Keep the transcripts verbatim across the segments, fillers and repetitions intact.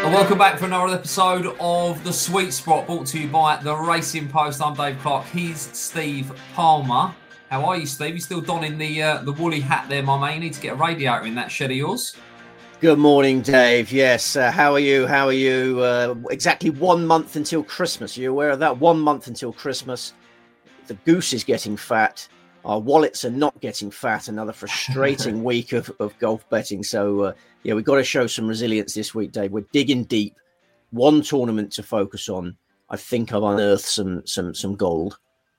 Welcome back for another episode of The Sweet Spot, brought to you by The Racing Post. I'm Dave Clark. He's Steve Palmer. How are you, Steve? You still donning the uh, the woolly hat there, my man? You need to get a radiator in that shed of yours. Good morning, Dave. Yes, uh, how are you? How are you? Uh, exactly one month until Christmas. Are you aware of that? One month until Christmas. The goose is getting fat. Our wallets are not getting fat. Another frustrating week of, of golf betting. So, uh, yeah, we've got to show some resilience this week, Dave. We're digging deep. One tournament to focus on. I think I've unearthed some some some gold.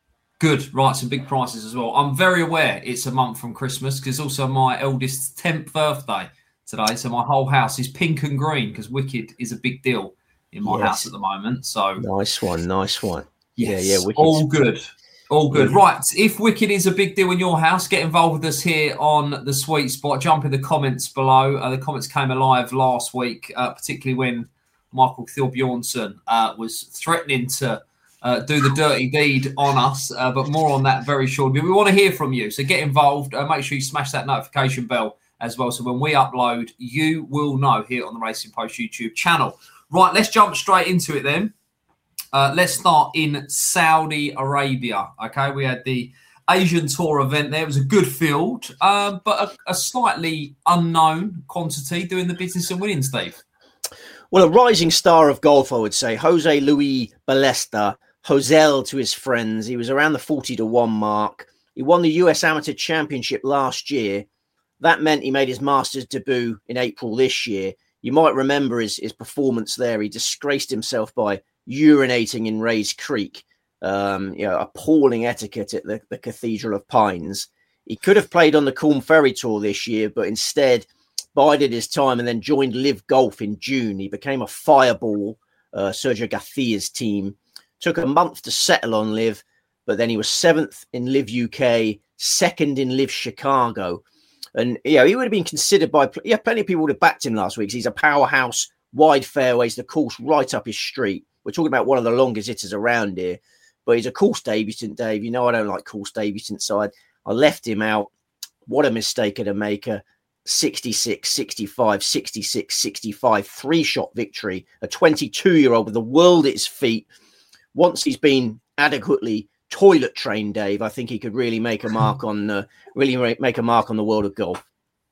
Good. Right, some big prices as well. I'm very aware it's a month from Christmas because also my eldest's tenth birthday today. So my whole house is pink and green because Wicked is a big deal in my yes. house at the moment. So nice one. Nice one. Yes, yeah, yeah. Wicked's... All good. All good. Yeah. Right. If Wicked is a big deal in your house, get involved with us here on The Sweet Spot. Jump in the comments below. Uh, the comments came alive last week, uh, particularly when Michael Thorbjornsson uh, was threatening to uh, do the dirty deed on us. Uh, but more on that very shortly. We want to hear from you. So get involved. Uh, make sure you smash that notification bell as well. So when we upload, you will know here on the Racing Post YouTube channel. Right. Let's jump straight into it then. Uh, let's start in Saudi Arabia. Okay, we had the Asian Tour event there. It was a good field, um, but a, a slightly unknown quantity doing the business and winning, Steve. Well, a rising star of golf, I would say. Jose Luis Ballesta, Josel to his friends. He was around the forty to one mark. He won the U S Amateur Championship last year. That meant he made his Masters debut in April this year. You might remember his, his performance there. He disgraced himself by urinating in Rays Creek, um, you know, appalling etiquette at the, the Cathedral of Pines. He could have played on the Corn Ferry Tour this year, but instead bided his time and then joined Live Golf in June. He became a fireball, uh, Sergio Garcia's team. Took a month to settle on Live, but then he was seventh in Live U K, second in Live Chicago. And, you know, he would have been considered by, yeah, plenty of people would have backed him last week. He's a powerhouse, wide fairways, the course right up his street. We're talking about one of the longest hitters around here, but he's a course debutant, Dave. You know, I don't like course debutants, so I, I left him out. What a mistake at a maker. sixty-six, sixty-five, sixty-six, sixty-five, three-shot victory. A twenty-two-year-old with the world at his feet. Once he's been adequately toilet trained, Dave, I think he could really make a mark on, uh, really make a mark on the world of golf.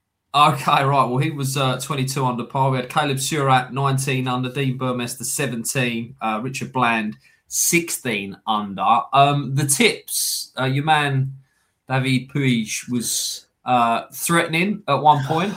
Okay, right. Well, he was uh, twenty-two under par. We had Caleb Surratt, nineteen under, Dean Burmester, seventeen, uh, Richard Bland, sixteen under. Um, the tips, uh, your man, David Puig, was uh, threatening at one point.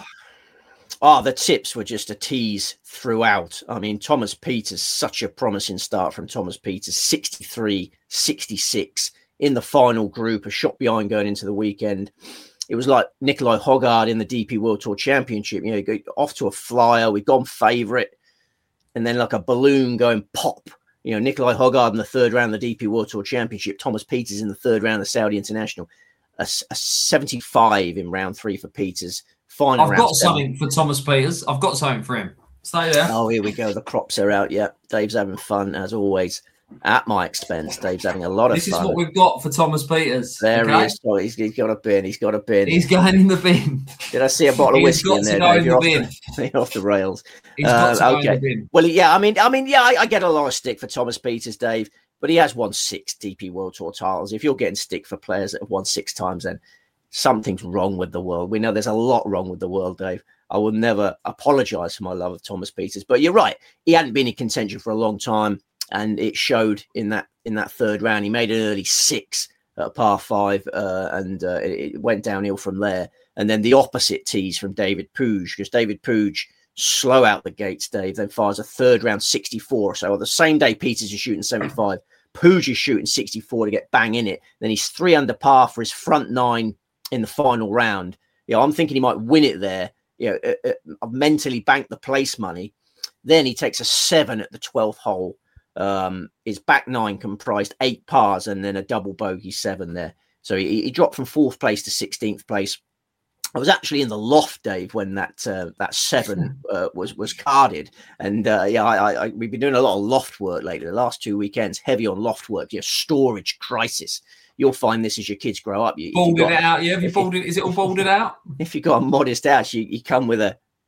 Oh, the tips were just a tease throughout. I mean, Thomas Pieters, such a promising start from Thomas Pieters, sixty-three, sixty-six in the final group, a shot behind going into the weekend. It was like Nicolai Hoggard in the D P World Tour Championship. You know, you go off to a flyer. We've gone favourite. And then like a balloon going pop. You know, Nicolai Hoggard in the third round of the D P World Tour Championship. Thomas Pieters in the third round of the Saudi International. A, a seventy-five in round three for Pieters. Final I've got seven. Something for Thomas Pieters. I've got something for him. Stay there. Oh, here we go. The crops are out. Yeah, Dave's having fun, as always. At my expense, Dave's having a lot of this fun. This is what we've got for Thomas Pieters. There okay? he is. Oh, he's, he's got a bin. He's got a bin. He's going in the bin. Did I see a bottle of whiskey in there, Dave? You're off the, you're off the rails. He's got to uh, go okay. in the bin. Well, yeah, I mean, I mean, yeah, I, I get a lot of stick for Thomas Pieters, Dave, but he has won six D P World Tour titles. If you're getting stick for players that have won six times, then something's wrong with the world. We know there's a lot wrong with the world, Dave. I will never apologise for my love of Thomas Pieters, but you're right. He hadn't been in contention for a long time, and it showed in that in that third round. He made an early six at a par five, uh, and uh, it, it went downhill from there. And then the opposite tease from David Puig, because David Puig, slow out the gates, Dave, then fires a third round sixty-four. So on the same day Pieters is shooting seventy-five, Puig is shooting sixty-four to get bang in it. Then he's three under par for his front nine in the final round. You know, I'm thinking he might win it there. You know, uh, uh, I've mentally banked the place money. Then he takes a seven at the twelfth hole. Um, his back nine comprised eight pars and then a double bogey seven there. So he, he dropped from fourth place to sixteenth place. I was actually in the loft, Dave, when that uh, that seven uh, was was carded, and uh, yeah, I, I, we've been doing a lot of loft work lately. The last two weekends, heavy on loft work. Your storage crisis. You'll find this as your kids grow up. You balled it out, yeah. Have you balled it? Is it all balled out? If you've got a modest house, you, you come with a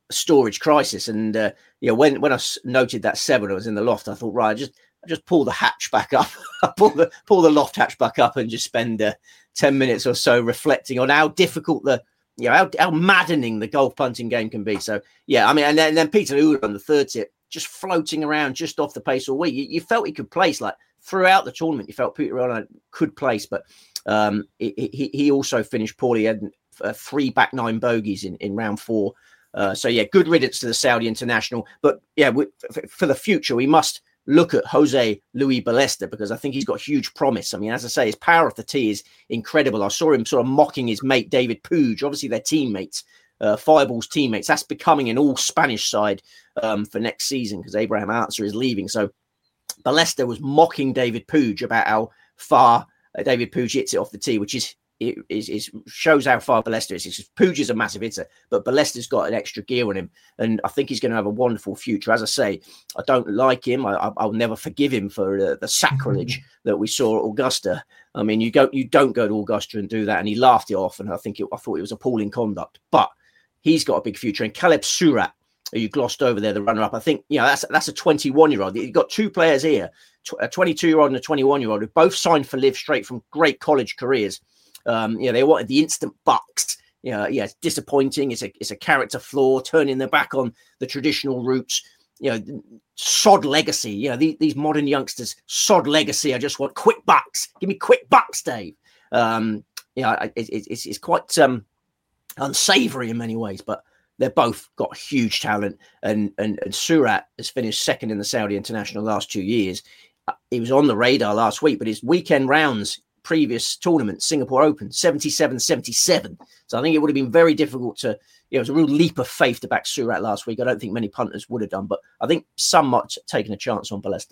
storage crisis. And uh, yeah, when when I noted that seven, I was in the loft. I thought, right, I just I just pull the hatch back up, pull the pull the loft hatch back up, and just spend uh, ten minutes or so reflecting on how difficult the you know how, how maddening the golf punting game can be. So yeah, I mean, and then, and then Peter Uhl on the third tip, just floating around just off the pace all week. You, you felt he could place like throughout the tournament. You felt Peter Uhl could place, but um, he he also finished poorly. He had uh, three back nine bogeys in in round four. Uh, so yeah, good riddance to the Saudi international. But yeah, we, for the future, we must look at Jose Luis Ballesta, because I think he's got huge promise. I mean, as I say, his power off the tee is incredible. I saw him sort of mocking his mate David Puig. Obviously, they're teammates, uh, Fireball's teammates. That's becoming an all Spanish side um, for next season, because Abraham Ancer is leaving. So Ballesta was mocking David Puig about how far uh, David Puig hits it off the tee, which is It is, is shows how far Ballesta is. It's just, Puig is a massive hitter, but Ballesta's got an extra gear on him, and I think he's going to have a wonderful future. As I say, I don't like him. I, I'll never forgive him for uh, the sacrilege that we saw at Augusta. I mean, you go, you don't go to Augusta and do that, and he laughed it off, and I think it, I thought it was appalling conduct. But he's got a big future, and Caleb Surratt, who you glossed over there, the runner-up. I think you know that's that's a twenty-one-year-old. You've got two players here, a twenty-two-year-old and a twenty-one-year-old, who both signed for Live straight from great college careers. Um, you know, they wanted the instant bucks. You know, yeah, it's disappointing. It's a it's a character flaw, turning their back on the traditional roots. You know, sod legacy. You know, these, these modern youngsters, sod legacy. I just want quick bucks. Give me quick bucks, Dave. Um, you know, it, it, it's it's quite um, unsavory in many ways, but they're both got huge talent. And and and Surratt has finished second in the Saudi International last two years. He was on the radar last week, but his weekend rounds previous tournament, Singapore Open, seventy-seven seventy-seven. So I think it would have been very difficult to, you know, it was a real leap of faith to back Surratt last week. I don't think many punters would have done, but I think some might have taken a chance on Ballesta.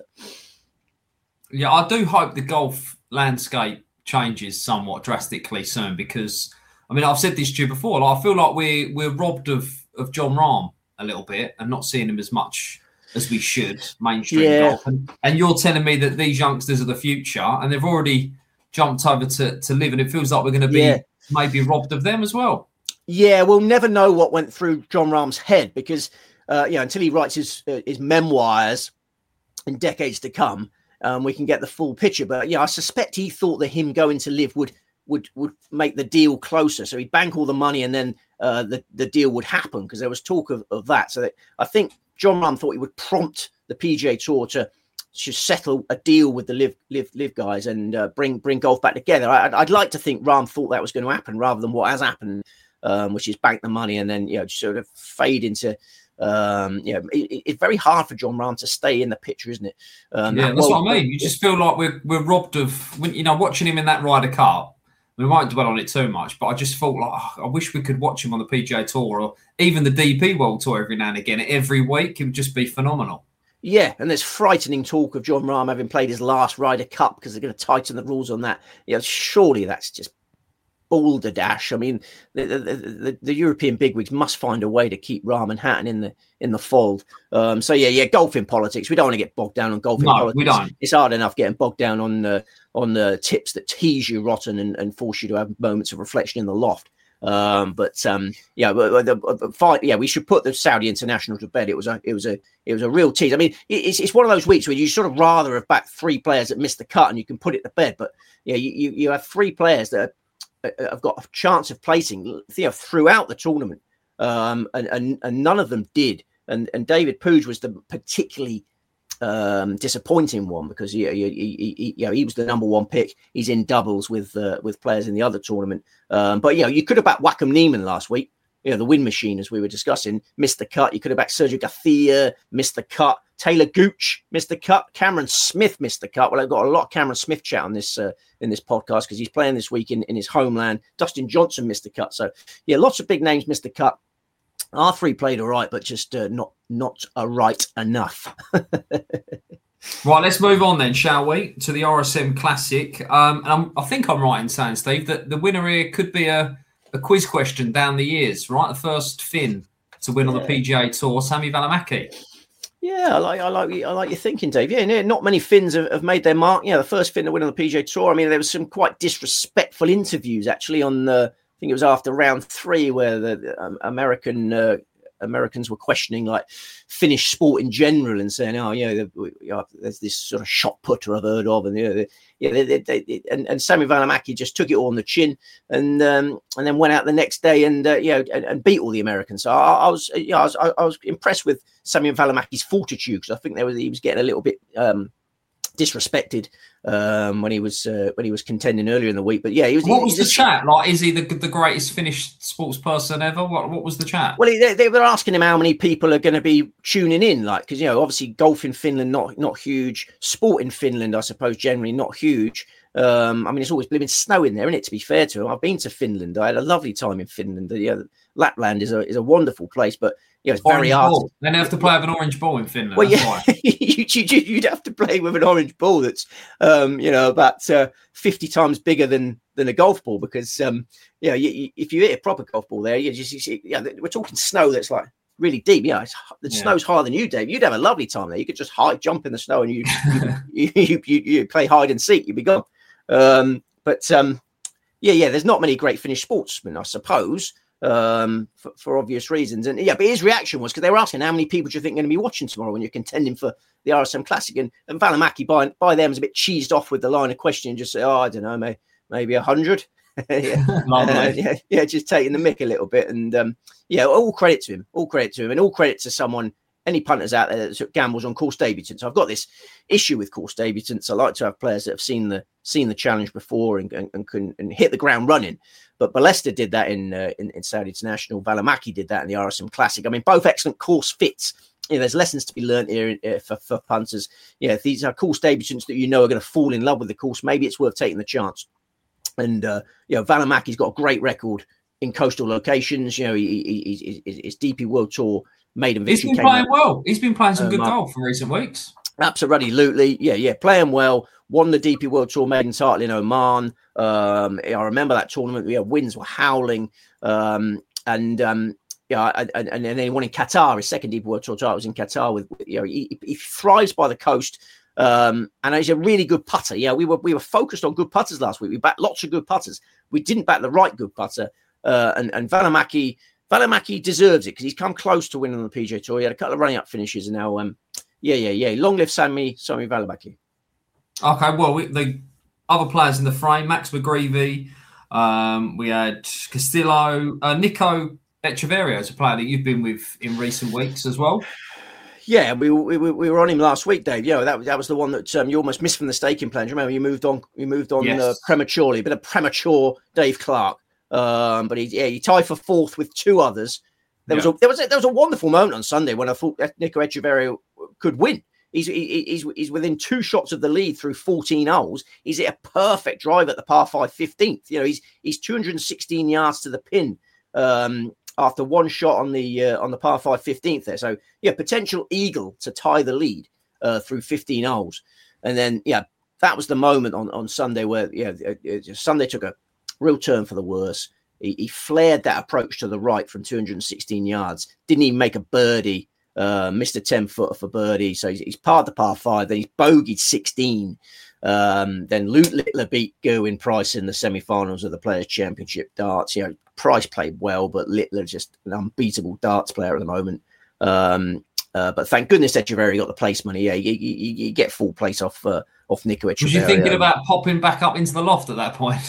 Yeah, I do hope the golf landscape changes somewhat drastically soon, because, I mean, I've said this to you before, like, I feel like we're, we're robbed of, of Jon Rahm a little bit and not seeing him as much as we should, mainstream yeah. golf. And, and you're telling me that these youngsters are the future, and they've already jumped over to, to Live, and it feels like we're going to be yeah. maybe robbed of them as well. Yeah, we'll never know what went through Jon Rahm's head, because uh, you know, until he writes his uh, his memoirs in decades to come, um, we can get the full picture. But yeah, I suspect he thought that him going to Live would would would make the deal closer. So he'd bank all the money, and then uh, the the deal would happen, because there was talk of, of that. So that, I think Jon Rahm thought he would prompt the P G A Tour to should settle a deal with the live live live guys and uh, bring bring golf back together. I, I'd like to think Rahm thought that was going to happen, rather than what has happened, um, which is bank the money and then you know sort of fade into. Um, you know, it, it's very hard for Jon Rahm to stay in the picture, isn't it? Um, yeah, that's well, what I mean. You just feel like we're we're robbed of, you know, watching him in that Ryder Cup. We won't dwell on it too much, but I just thought like oh, I wish we could watch him on the P G A Tour or even the D P World Tour every now and again. Every week, it would just be phenomenal. Yeah, and there's frightening talk of Jon Rahm having played his last Ryder Cup because they're going to tighten the rules on that. You know, surely that's just balderdash. I mean, the, the, the, the European bigwigs must find a way to keep Rahm and Hatton in the in the fold. Um, so yeah, yeah, golf in politics. We don't want to get bogged down on golf in no, politics. we don't. It's hard enough getting bogged down on the on the tips that tease you rotten and, and force you to have moments of reflection in the loft. Um, but um, yeah, but, but, but fine, yeah, we should put the Saudi international to bed. It was a, it was a, it was a real tease. I mean, it's it's one of those weeks where you sort of rather have backed three players that missed the cut and you can put it to bed. But yeah, you you, you have three players that are, have got a chance of placing, you know, throughout the tournament, um, and, and and none of them did. And and David Puig was the particularly um disappointing one, because he, he, he, he, you know, he was the number one pick. He's in doubles with uh, with players in the other tournament, um but you know, you could have backed Wacom Neiman last week. You know, the win machine, as we were discussing, missed the cut. You could have backed Sergio Garcia, missed the cut. Taylor Gooch missed the cut. Cameron Smith missed the cut. Well, I've got a lot of Cameron Smith chat on this uh, in this podcast, because he's playing this week in, in his homeland. Dustin Johnson missed the cut. So yeah, lots of big names missed the cut. R three played all right, but just uh, not not a right enough. Right, let's move on then, shall we, to the R S M Classic. Um, and I'm, I think I'm right in saying, Steve, that the winner here could be a, a quiz question down the years, right? The first Finn to win yeah. on the P G A Tour, Sami Välimäki. Yeah, I like I like I like your thinking, Dave. Yeah, not many Finns have, have made their mark. Yeah, the first Finn to win on the P G A Tour. I mean, there was some quite disrespectful interviews actually on the. I think it was after round three where the um, American uh, Americans were questioning like Finnish sport in general and saying, oh, you know, you know there's this sort of shot putter I've heard of, and you know, they, yeah, they, they, they, and, and Sami Välimäki just took it all on the chin, and um, and then went out the next day and uh, you know and, and beat all the Americans. So I, I was, you know, I was, I, I was impressed with Sami Välimäki's fortitude, because I think there was he was getting a little bit um, disrespected um, when he was uh, when he was contending earlier in the week. But yeah, he was. What he, was the just, chat like? Is he the the greatest Finnish sports person ever? What what was the chat? Well, they, they were asking him how many people are going to be tuning in, like, because you know, obviously golf in Finland not not huge, sport in Finland, I suppose, generally not huge. Um, I mean, it's always been snowing there, isn't it? To be fair to him, I've been to Finland. I had a lovely time in Finland. Yeah, Lapland is a is a wonderful place, but you know, it's orange very hard. Ball. Then they have to play with an orange ball in Finland. Well, yeah, you, you, you'd have to play with an orange ball that's, um, you know, about uh, fifty times bigger than than a golf ball, because, um, you know, you, you, if you hit a proper golf ball there, you just, you, yeah, we're talking snow that's like really deep. Yeah, it's, the yeah. snow's higher than you, Dave. You'd have a lovely time there. You could just hide, jump in the snow, and you you, you, you, you play hide and seek. You'd be gone. Um, but um, yeah, yeah, there's not many great Finnish sportsmen, I suppose, um, for, for obvious reasons. And yeah, but his reaction was, because they were asking how many people do you think are going to be watching tomorrow when you're contending for the R S M Classic, and, and Välimäki by by them is a bit cheesed off with the line of question and just say, oh, I don't know, maybe maybe a hundred. yeah. uh, yeah, yeah, just taking the mick a little bit. And um, yeah, all credit to him, all credit to him, and all credit to someone. Any punters out there that gambles on course debutants. I've got this issue with course debutants. I like to have players that have seen the seen the challenge before and, and, and can and hit the ground running. But Ballester did that in, uh, in in Saudi International. Välimäki did that in the R S M Classic. I mean, both excellent course fits. You know, there's lessons to be learned here uh, for, for punters. Yeah, if these are course debutants that you know are going to fall in love with the course, maybe it's worth taking the chance. And uh, you know, Välimäki's got a great record in coastal locations. You know, he, he, he, his D P World Tour maiden victory. He's been playing well. He's been playing some um, good golf in recent weeks. Absolutely. Yeah, yeah. Playing well. Won the D P World Tour maiden title in Oman. Um, I remember that tournament. Yeah, winds were howling. Um, and um, yeah, and, and then he won in Qatar. His second D P World Tour title was in Qatar. With you know, he, he thrives by the coast. Um, and he's a really good putter. Yeah, we were we were focused on good putters last week. We backed lots of good putters. We didn't back the right good putter. Uh, and and Välimäki. Välimäki deserves it because he's come close to winning on the P G A Tour. He had a couple of running up finishes, and now, um, yeah, yeah, yeah. Long live Sami Sami Välimäki. Okay, well, we, the other players in the frame: Max McGreevy. Um, we had Castillo, uh, Nico Echeverria is a player that you've been with in recent weeks as well. Yeah, we we, we were on him last week, Dave. Yeah, that that was the one that um, you almost missed from the staking plan. Do you remember? You moved on. You moved on yes. uh, prematurely, a bit of premature Dave Clark. Um, but he, yeah, he tied for fourth with two others. There yeah. was a there was a, there was a wonderful moment on Sunday when I thought Nico Echeverria could win. He's he, he's he's within two shots of the lead through fourteen holes. He's at a perfect drive at the par five fifteenth. You know, he's he's two hundred sixteen yards to the pin um, after one shot on the uh, on the par five fifteenth there. So yeah, potential eagle to tie the lead uh, through fifteen holes. And then yeah, that was the moment on on Sunday where yeah, Sunday took a real turn for the worse. He, he flared that approach to the right from two hundred sixteen yards. Didn't even make a birdie. Uh, missed a ten footer for birdie. So he's, he's parred the par five. Then he's bogeyed sixteen. Um, then Luke Littler beat Gerwyn Price in the semi-finals of the Players' Championship darts. You know, Price played well, but Littler's just an unbeatable darts player at the moment. Um, uh, but thank goodness Echeverria got the place money. Yeah, you, you, you get full place off uh, off Nico Echeverria. Was you thinking about popping back up into the loft at that point?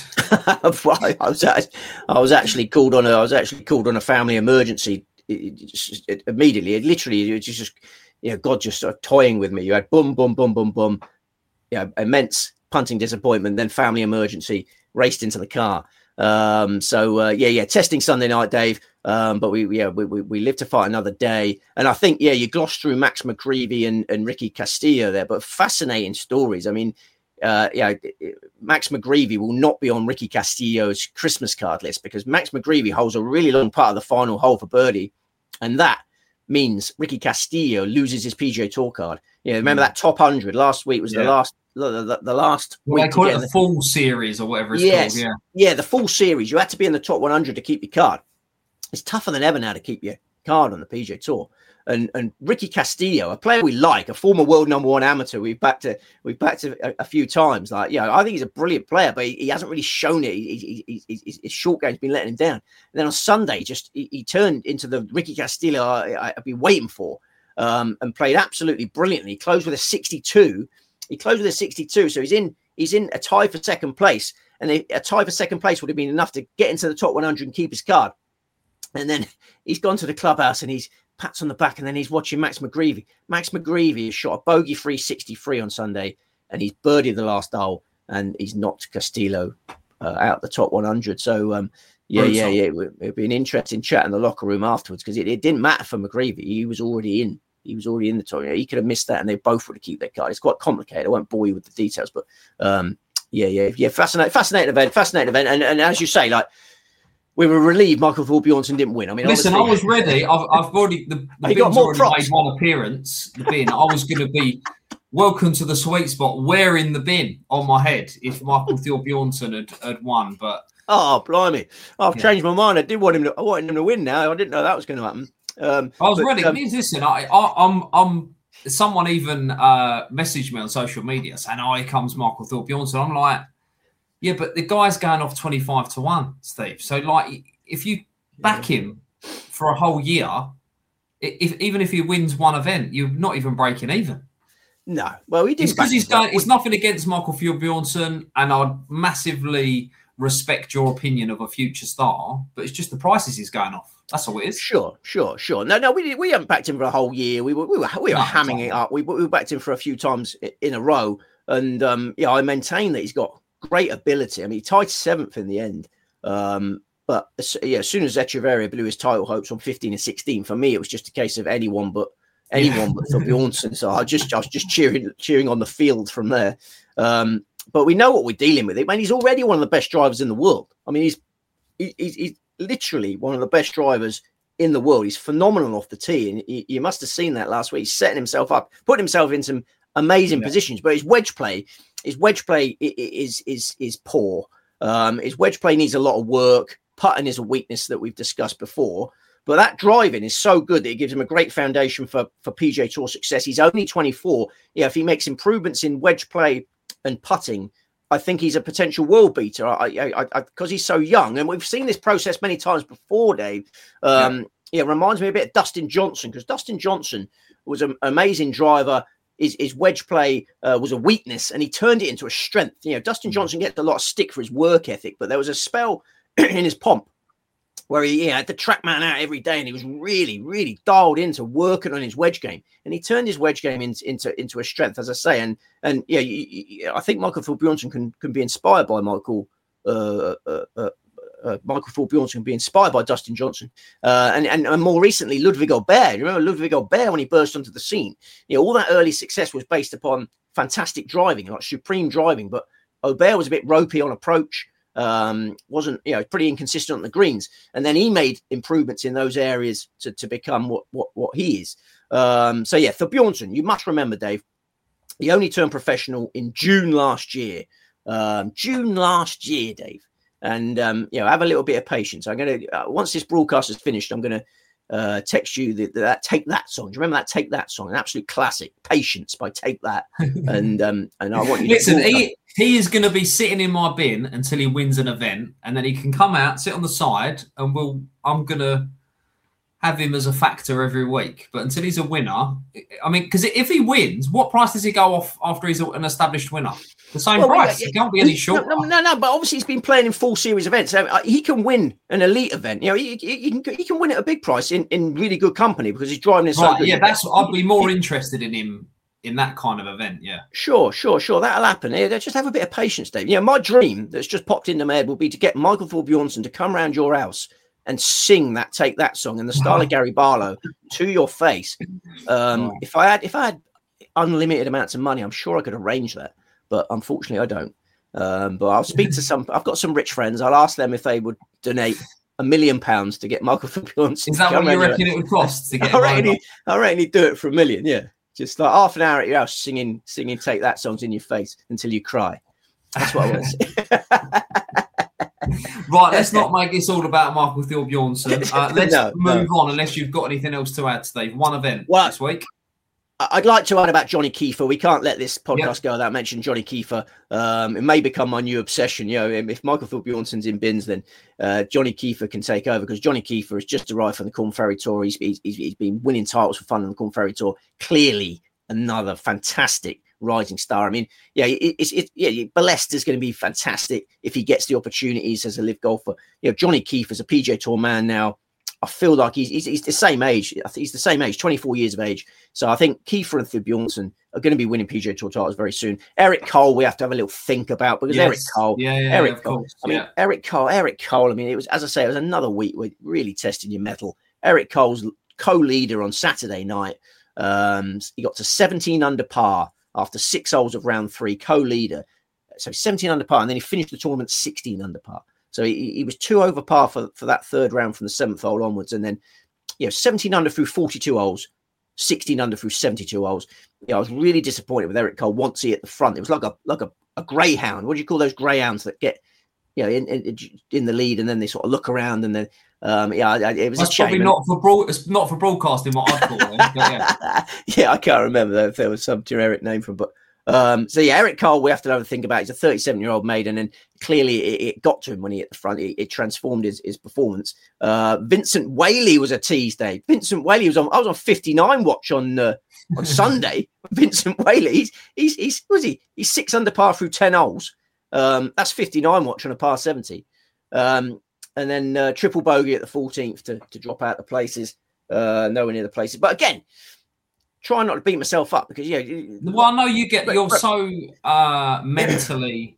I was I was actually called on a I was actually called on a family emergency it, it, it, immediately. It literally it was just you know God just started toying with me. You had boom boom boom boom boom, yeah, immense punting disappointment, then family emergency, raced into the car. Um, so uh, yeah, yeah, testing Sunday night, Dave. Um, but we, yeah, we, we, we live to fight another day. And I think, yeah, you glossed through Max McGreevy and, and Ricky Castillo there, but fascinating stories. I mean, uh, yeah, Max McGreevy will not be on Ricky Castillo's Christmas card list because Max McGreevy holds a really long part of the final hole for birdie. And that means Ricky Castillo loses his P G A Tour card. Yeah, remember that top one hundred last week was yeah. the last the, the, the last well, week. They call it the full series or whatever it's yes. called. Yeah. yeah, the full series. You had to be in the top one hundred to keep your card. It's tougher than ever now to keep your card on the P G A Tour. And and Ricky Castillo, a player we like, a former world number one amateur, we've backed to we've backed a, a few times. Like, yeah, I think he's a brilliant player, but he, he hasn't really shown it. He, he, he, he, his short game's been letting him down. And then on Sunday, just he, he turned into the Ricky Castillo I, I've been waiting for, um, and played absolutely brilliantly. He closed with a sixty-two. He closed with a sixty-two, so he's in he's in a tie for second place, and a, a tie for second place would have been enough to get into the top one hundred and keep his card. And then he's gone to the clubhouse and he's pats on the back, and then he's watching Max McGreevy. Max McGreevy has shot a bogey-free sixty-three on Sunday, and he's birdied the last hole, and he's knocked Castillo uh, out the top one hundred. So, um, yeah, Brutal. yeah, yeah, it would, it'd be an interesting chat in the locker room afterwards, because it, it didn't matter for McGreevy. He was already in. He was already in the top. You know, he could have missed that, and they both would have kept their card. It's quite complicated. I won't bore you with the details, but um, yeah, yeah, yeah, fascinating, fascinating event, fascinating event, and and as you say, like. We were relieved Michael Thorbjornsen didn't win. I mean, listen, I was ready. I've, I've already the, the Bin's already props. made one appearance. The Bin. I was going to be welcome to the sweet spot, wearing the Bin on my head if Michael Thorbjornsen had, had won. But oh, blimey, I've yeah. changed my mind. I did want him. To, I wanted him to win. Now I didn't know that was going to happen. Um, I was but, ready. Um, listen, I, I, I'm, I'm. Someone even uh, messaged me on social media saying, "Oh, here comes Michael Thorbjornsen." I'm like. Yeah, but the guy's going off twenty-five to one, Steve. So, like, if you back yeah. him for a whole year, if even if he wins one event, you're not even breaking even. No. Well, he did. It's because he's going. It's nothing against Michael Thorbjornsen, and I'd massively respect your opinion of a future star, but it's just the prices he's going off. That's all it is. Sure, sure, sure. No, no, we we haven't backed him for a whole year. We were we were we were no, hamming it up. We we backed him for a few times in a row, and um, yeah, I maintain that he's got great ability. I mean, he tied seventh in the end. Um, but yeah, as soon as Echeverria blew his title hopes on fifteen and sixteen, for me, it was just a case of anyone but anyone yeah. but Thorbjornsen. So I just I was just cheering cheering on the field from there. Um, but we know what we're dealing with. I mean, he's already one of the best drivers in the world. I mean, he's he, he's, he's literally one of the best drivers in the world. He's phenomenal off the tee, and he, you must have seen that last week. He's setting himself up, putting himself in some amazing yeah. positions. But his wedge play. His wedge play is is is poor. Um, his wedge play needs a lot of work. Putting is a weakness that we've discussed before. But that driving is so good that it gives him a great foundation for, for P G A Tour success. He's only twenty-four. Yeah, if he makes improvements in wedge play and putting, I think he's a potential world beater. I, I, I, because he's so young, and we've seen this process many times before, Dave. Um, yeah. yeah, it reminds me a bit of Dustin Johnson, because Dustin Johnson was an amazing driver. His, his wedge play uh, was a weakness, and he turned it into a strength. You know, Dustin Johnson gets a lot of stick for his work ethic, but there was a spell in his pomp where he yeah, had to track man out every day, and he was really, really dialed into working on his wedge game, and he turned his wedge game into into, into a strength, as I say. And and yeah, you, you, I think Michael Thorbjornsen can can be inspired by Michael. Uh, uh, uh, Uh, Michael Thorbjornsen can be inspired by Dustin Johnson, uh, and, and and more recently Ludwig Aubert. You remember Ludwig Aubert when he burst onto the scene? You know, all that early success was based upon fantastic driving, like supreme driving. But Aubert was a bit ropey on approach, um, wasn't you know pretty inconsistent on the greens, and then he made improvements in those areas to, to become what what what he is. Um, so yeah, Thorbjornsen, you must remember, Dave, he only turned professional in June last year. Um, June last year, Dave. And, um, you know, have a little bit of patience. I'm going to, uh, once this broadcast is finished, I'm going to uh, text you the, the, that Take That song. Do you remember that Take That song? An absolute classic, Patience by Take That. And um, and I want you Listen, to... Listen, he, he is going to be sitting in my bin until he wins an event. And then he can come out, sit on the side, and we'll, I'm going to have him as a factor every week. But until he's a winner, I mean, because if he wins, what price does he go off after he's an established winner? The same well, price. It can't be any shorter. No, no, no, but obviously he's been playing in full series events. So uh, he can win an elite event. You know, he, he, he can he can win at a big price in, in really good company because he's driving in so right, good. Yeah, that's. I'd be more interested in him in that kind of event. Yeah. Sure, sure, sure. That'll happen. Yeah, just have a bit of patience, Dave. You know, my dream that's just popped into my head will be to get Michael Thorbjornsen to come around your house and sing that Take That song in the style of Gary Barlow to your face. Um, oh. If I had if I had unlimited amounts of money, I'm sure I could arrange that. But unfortunately, I don't. Um, but I'll speak to some. I've got some rich friends. I'll ask them if they would donate a million pounds to get Michael Thorbjornsen. Is that what you reckon it would cost to get? I reckon, he, I reckon he'd do it for a million. Yeah, just like half an hour at your house singing, singing "Take That" songs in your face until you cry. That's what I want to say. Right, let's not make this all about Michael Thorbjornsen. Uh, let's no, move no. on, unless you've got anything else to add, Steve. One event well, this week. I'd like to add about Johnny Kiefer. We can't let this podcast Yep. go without mentioning Johnny Kiefer. Um, it may become my new obsession. You know, if Michael Thorbjornsen's in bins, then uh, Johnny Kiefer can take over, because Johnny Kiefer has just arrived from the Corn Ferry Tour. He's, he's, he's been winning titles for fun on the Corn Ferry Tour. Clearly, another fantastic rising star. I mean, yeah, it, it's it, yeah, Balesta's going to be fantastic if he gets the opportunities as a live golfer. You know, Johnny Kiefer's a P G A Tour man now. I feel like he's, he's he's the same age. I think he's the same age, twenty-four years of age. So I think Kiefer and Thorbjornsen are going to be winning P G A Tour titles very soon. Eric Cole, we have to have a little think about, because Yes. Eric Cole, Yeah, yeah, Eric yeah, of Cole. course. I mean, yeah. Eric Cole, Eric Cole. I mean, it was, as I say, it was another week with really testing your mettle. Eric Cole's co-leader on Saturday night. Um, he got to seventeen under par after six holes of round three, co-leader. So seventeen under par, and then he finished the tournament sixteen under par. So he, he was two over par for, for that third round from the seventh hole onwards, and then you know, seventeen under through forty-two holes, sixteen under through seventy-two holes. Yeah, I was really disappointed with Eric Cole once he at the front. It was like a like a, a greyhound. What do you call those greyhounds that get, you know, in, in in the lead and then they sort of look around and then um yeah, it was That's a shame. probably not for broad, it's not for broadcasting what I'd call them. But yeah. yeah, I can't remember though, if there was some generic name for him, but um so yeah, Eric Cole, we have to have a think about. He's a thirty-seven year old maiden, and clearly it, it got to him when he hit the front. It, it transformed his, his performance. uh Vincent Whaley was a tease day. Vincent Whaley was on I was on fifty-nine watch on uh, on Sunday. Vincent Whaley, he's he's he's was he he's six under par through ten holes. Um that's fifty-nine watch on a par seventy. Um and then uh, triple bogey at the fourteenth to, to drop out the places. Uh nowhere near the places, but again, try not to beat myself up, because yeah. Well, I know you get you're so uh, mentally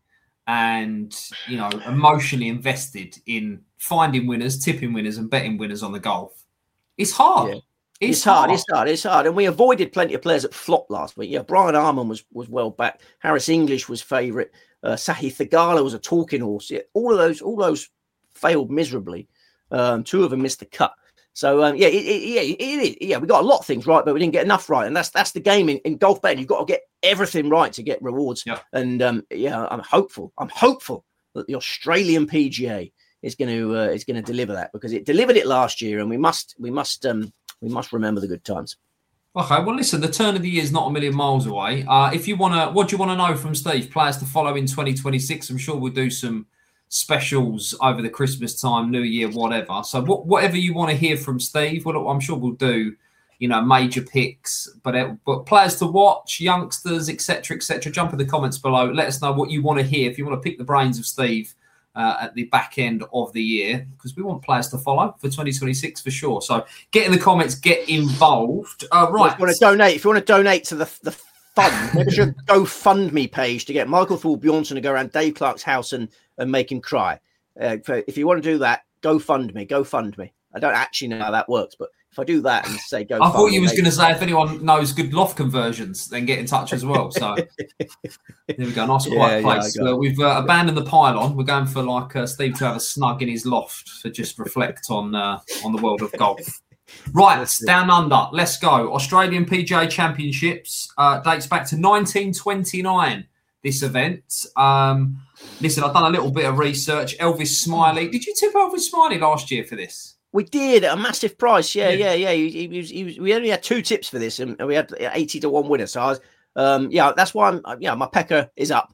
and you know emotionally invested in finding winners, tipping winners, and betting winners on the golf. It's hard. Yeah. It's, It's hard, hard. it's hard, it's hard. And we avoided plenty of players that flopped last week. Yeah, Brian Arman was was well back. Harris English was favourite. Uh, Sahi Thagala was a talking horse. Yeah, all of those, all those failed miserably. Um, two of them missed the cut. So um, yeah, it, it, yeah, it, it, yeah, we got a lot of things right, but we didn't get enough right, and that's that's the game in, in golf betting. You've got to get everything right to get rewards. Yeah. And um, yeah, I'm hopeful. I'm hopeful that the Australian P G A is going to uh, is going to deliver that, because it delivered it last year, and we must we must um, we must remember the good times. Okay, well, listen, the turn of the year is not a million miles away. Uh, if you want to, what do you want to know from Steve? Players to follow in twenty twenty-six. I'm sure we'll do some specials over the Christmas time, New Year, whatever. So what, whatever you want to hear from Steve, well, I'm sure we'll do, you know, major picks, but uh, but players to watch, youngsters, et cetera, et cetera. Jump in the comments below. Let us know what you want to hear. If you want to pick the brains of Steve uh, at the back end of the year, because we want players to follow for twenty twenty-six for sure. So get in the comments, get involved. Uh, right. If you want to donate, if you want to donate to the the fund, maybe you should GoFundMe page to get Michael Thorbjornsen to go around Dave Clark's house and, and make him cry. Uh, if you want to do that, GoFundMe, GoFundMe. I don't actually know how that works, but if I do that and say go, I thought you was going to say if anyone knows good loft conversions, then get in touch as well. So there we go, nice quiet yeah, place. Yeah, uh, we've uh, abandoned the pylon. We're going for like uh, Steve to have a snug in his loft to just reflect on uh, on the world of golf. Right, down under. Let's go. Australian P G A Championships uh, dates back to nineteen twenty-nine. This event. Um, listen, I've done a little bit of research. Elvis Smiley. Did you tip Elvis Smiley last year for this? We did at a massive price. Yeah, Yeah. yeah, yeah. He, he, was, he was, we only had two tips for this, and we had eighty to one winner. So I was, um, yeah, that's why I'm, yeah, my pecker is up.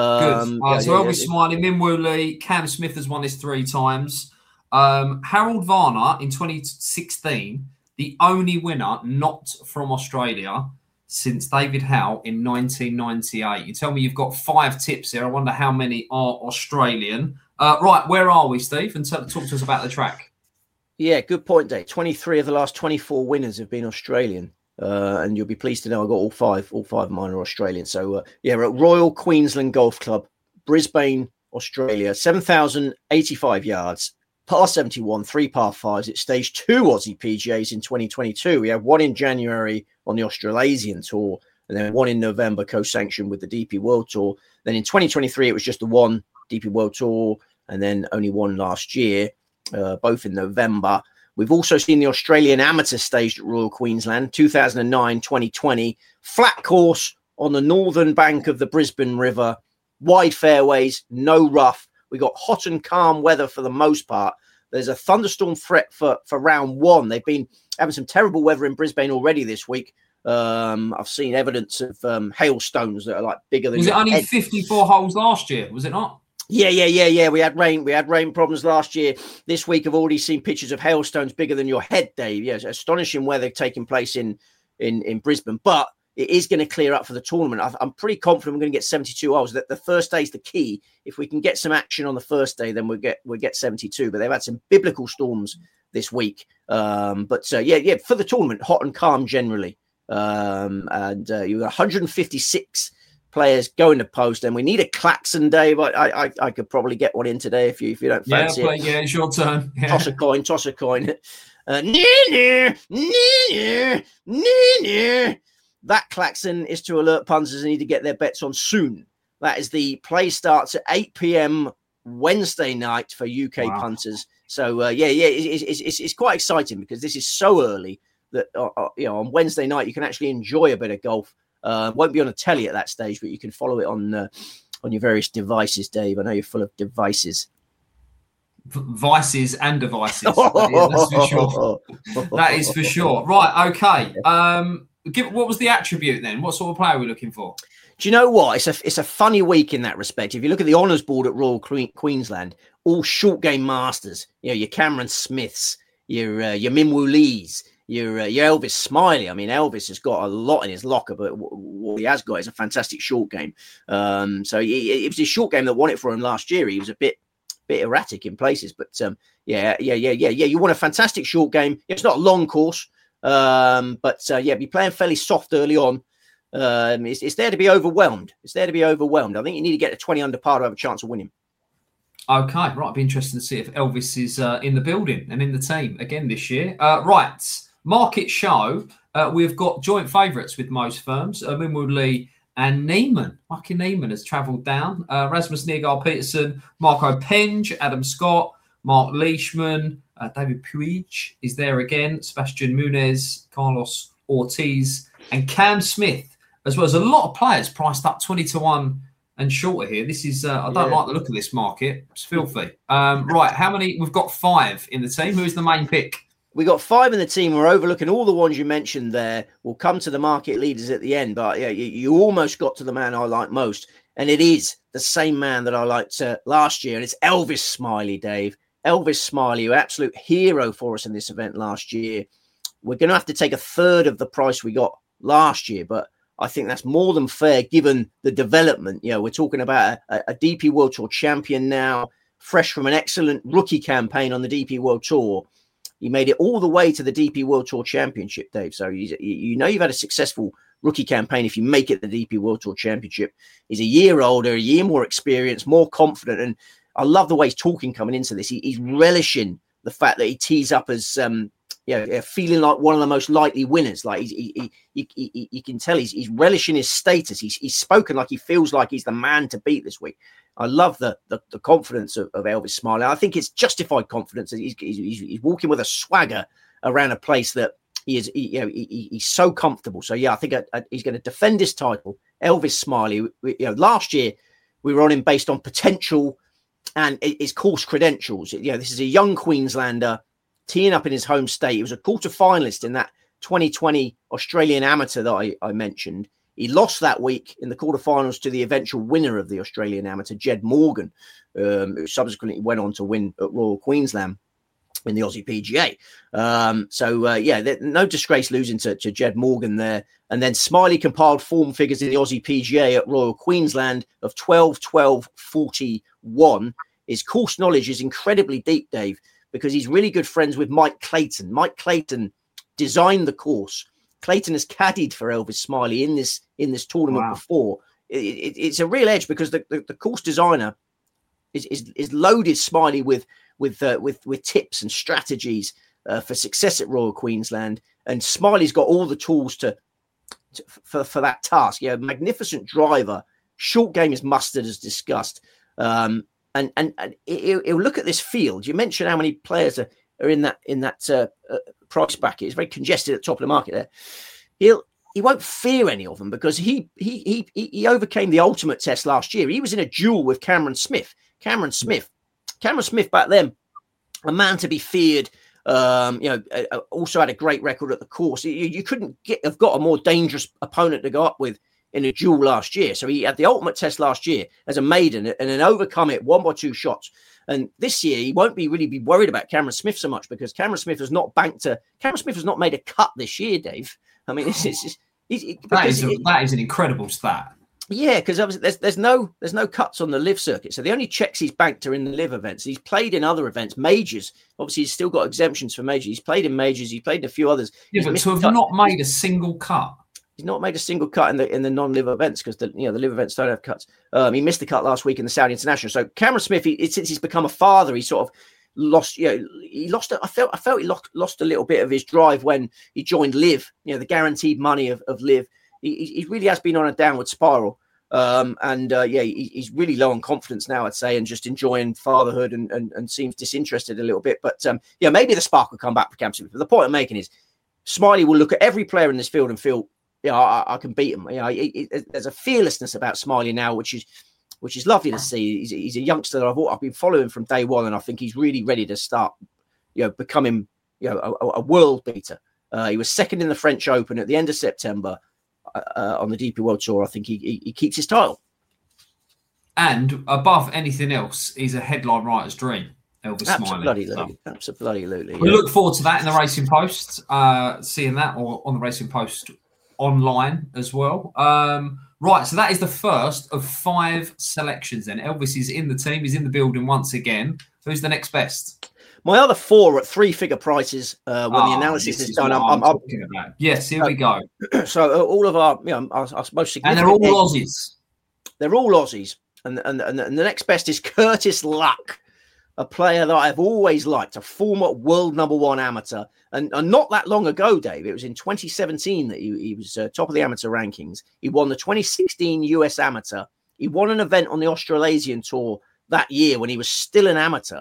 Um, Good. Uh, yeah, so yeah, Elvis yeah. Smiley, Min Woo Lee, Cam Smith has won this three times. Um, Harold Varner in twenty sixteen, the only winner not from Australia since David Howe in nineteen ninety-eight. You tell me you've got five tips here. I wonder how many are Australian. Uh, right, where are we, Steve? And t- talk to us about the track. Yeah, good point, Dave. twenty-three of the last twenty-four winners have been Australian. Uh, and you'll be pleased to know I got all five. All five of mine are Australian. So, uh, yeah, we're at Royal Queensland Golf Club, Brisbane, Australia, seven thousand eighty-five yards, par seventy-one, three par fives. It's stage two Aussie P G As in twenty twenty-two. We have one in January on the Australasian Tour, and then one in November co-sanctioned with the D P World Tour. Then in twenty twenty-three, it was just the one D P World Tour, and then only one last year, uh, both in November. We've also seen the Australian Amateur staged at Royal Queensland, two thousand nine, twenty twenty. Flat course on the northern bank of the Brisbane River, wide fairways, no rough, We got hot and calm weather for the most part. There's a thunderstorm threat for, for round one. They've been having some terrible weather in Brisbane already this week. Um, I've seen evidence of um, hailstones that are like bigger than. Was it only head. fifty-four holes last year? Was it not? Yeah, yeah, yeah, yeah. We had rain. We had rain problems last year. This week, I've already seen pictures of hailstones bigger than your head, Dave. Yes, astonishing weather taking place in in in Brisbane, but it is going to clear up for the tournament. I, I'm pretty confident we're going to get seventy-two holes. That the first day is the key. If we can get some action on the first day, then we'll get we'll get seventy-two. But they've had some biblical storms this week. Um, but uh, yeah, yeah, for the tournament, hot and calm generally. Um, and uh, you got one hundred fifty-six players going to post, and we need a klaxon, Dave. I, I, I could probably get one in today if you if you don't fancy yeah, play, it. Yeah, it's your turn. Yeah. Toss a coin, toss a coin. Uh, nee, nee, nee, nee. That klaxon is to alert punters they need to get their bets on soon. That is the play starts at eight p.m. Wednesday night for U K wow. punters. So uh, yeah, yeah, it's, it's, it's, it's quite exciting because this is so early that uh, uh, you know on Wednesday night you can actually enjoy a bit of golf. Uh, won't be on a telly at that stage, but you can follow it on uh, on your various devices, Dave. I know you're full of devices. V- vices and devices. That is, that's for sure. That is for sure. Right, okay. Um, give, what was the attribute then? What sort of player are we looking for? Do you know what? It's a it's a funny week in that respect. If you look at the honours board at Royal Queen, Queensland, all short game masters. You know, your Cameron Smiths, your uh, your Minwoo Lees, your uh, your Elvis Smiley. I mean, Elvis has got a lot in his locker, but w- what he has got is a fantastic short game. Um, so he, it was his short game that won it for him last year. He was a bit bit erratic in places, but um, yeah, yeah, yeah, yeah, yeah. You want a fantastic short game. It's not a long course, um, but uh, yeah, be playing fairly soft early on. Um, it's, it's there to be overwhelmed. It's there to be overwhelmed. I think you need to get to twenty under par to have a chance of winning. Okay, right. It'll be interesting to see if Elvis is uh, in the building and in the team again this year. Uh, right, market show. Uh, we've got joint favourites with most firms. Uh, Minwoo Lee and Neiman. Marky Neiman has travelled down. Uh, Rasmus Nergal Peterson, Marco Penge, Adam Scott, Mark Leishman, uh, David Puig is there again. Sebastian Munez, Carlos Ortiz, and Cam Smith, as well as a lot of players priced up twenty to one and shorter here. This is, uh, I don't yeah. like the look of this market. It's filthy. Um, right, how many? We've got five in the team. Who's the main pick? We got five in the team. We're overlooking all the ones you mentioned there. We'll come to the market leaders at the end, but yeah, you, you almost got to the man I like most. And it is the same man that I liked uh, last year. And it's Elvis Smiley, Dave. Elvis Smiley, an absolute hero for us in this event last year. We're going to have to take a third of the price we got last year, but I think that's more than fair given the development. You know, we're talking about a, a D P World Tour champion now, fresh from an excellent rookie campaign on the D P World Tour. He made it all the way to the D P World Tour Championship, Dave. So you, you know you've had a successful rookie campaign if you make it the D P World Tour Championship. He's a year older, a year more experienced, more confident. And I love the way he's talking coming into this. He, he's relishing the fact that he tees up as, um, you know, feeling like one of the most likely winners. Like he's, he, he, he, he, you can tell he's, he's relishing his status. He's, he's spoken like he feels like he's the man to beat this week. I love the the, the confidence of, of Elvis Smiley. I think it's justified confidence. He's, he's, he's walking with a swagger around a place that he is, he, you know, he, he's so comfortable. So yeah, I think I, I, he's going to defend his title. Elvis Smiley. We, you know, last year we were on him based on potential and his course credentials. You know, this is a young Queenslander teeing up in his home state. He was a quarter finalist in that twenty twenty Australian Amateur that I, I mentioned. He lost that week in the quarterfinals to the eventual winner of the Australian Amateur, Jed Morgan, um, who subsequently went on to win at Royal Queensland in the Aussie P G A. Um, so, uh, yeah, there, no disgrace losing to, to Jed Morgan there. And then Smiley compiled form figures in the Aussie P G A at Royal Queensland of twelve, twelve, forty-one. His course knowledge is incredibly deep, Dave, because he's really good friends with Mike Clayton. Mike Clayton designed the course. Clayton has caddied for Elvis Smiley in this in this tournament wow. before. It, it, it's a real edge because the, the, the course designer is, is is loaded Smiley with with uh, with with tips and strategies uh, for success at Royal Queensland, and Smiley's got all the tools to, to for for that task. Yeah, magnificent driver, short game is mustard as discussed, um, and and, and it, it'll look at this field. You mentioned how many players are, are in that in that. Uh, uh, price bracket. It's very congested at the top of the market there. He'll he won't fear any of them because he he he he overcame the ultimate test last year. He was in a duel with Cameron Smith. Cameron Smith. Cameron Smith back then, a man to be feared. Um, you know, uh, also had a great record at the course. You, you couldn't get, have got a more dangerous opponent to go up with in a duel last year. So he had the ultimate test last year as a maiden and then overcome it one by two shots. And this year he won't be really be worried about Cameron Smith so much because Cameron Smith has not banked a Cameron Smith has not made a cut this year, Dave. I mean, it's, it's, it's, it's that is a, it, that is an incredible stat. Yeah, because there's there's no there's no cuts on the live circuit. So the only checks he's banked are in the live events. He's played in other events, majors. Obviously, he's still got exemptions for majors. He's played in majors. He's played in a few others. Yeah, he's but to have cut. not made a single cut. He's not made a single cut in the in the non-live events because the you know the live events don't have cuts. Um, he missed the cut last week in the Saudi International. So Cameron Smith, he, since he's become a father, he sort of lost. You know, he lost. I felt I felt he lost lost a little bit of his drive when he joined live. You know, the guaranteed money of of live. He, he really has been on a downward spiral. Um, and uh, yeah, he, he's really low on confidence now, I'd say, and just enjoying fatherhood and, and, and seems disinterested a little bit. But um, yeah, maybe the spark will come back for Cam Smith. But the point I'm making is Smiley will look at every player in this field and feel, yeah, you know, I, I can beat him. You know, he, he, there's a fearlessness about Smiley now, which is which is lovely to see. He's, he's a youngster that I've, I've been following from day one, and I think he's really ready to start, you know, becoming, you know, a, a world beater. Uh, he was second in the French Open at the end of September. Uh, on the D P World Tour. I think he, he, he keeps his title. And above anything else, he's a headline writer's dream, Elvis Absolutely, Smiley. So. Absolutely. We yeah. look forward to that in the Racing Post, uh, seeing that, or on the Racing Post online as well. Um, right, so that is the first of five selections then. Elvis is in the team, he's in the building once again. Who's the next best? My other four are at three-figure prices uh, when oh, the analysis is, is done. I'm, I'm, I'm talking about. Yes, here uh, we go. So uh, all of our, you know, our, our most significant, and they're all Aussies. They're all Aussies, and and and the next best is Curtis Luck, a player that I've always liked, a former world number one amateur, and, and not that long ago, Dave. It was in twenty seventeen that he, he was uh, top of the amateur rankings. He won the twenty sixteen U S Amateur. He won an event on the Australasian Tour that year when he was still an amateur.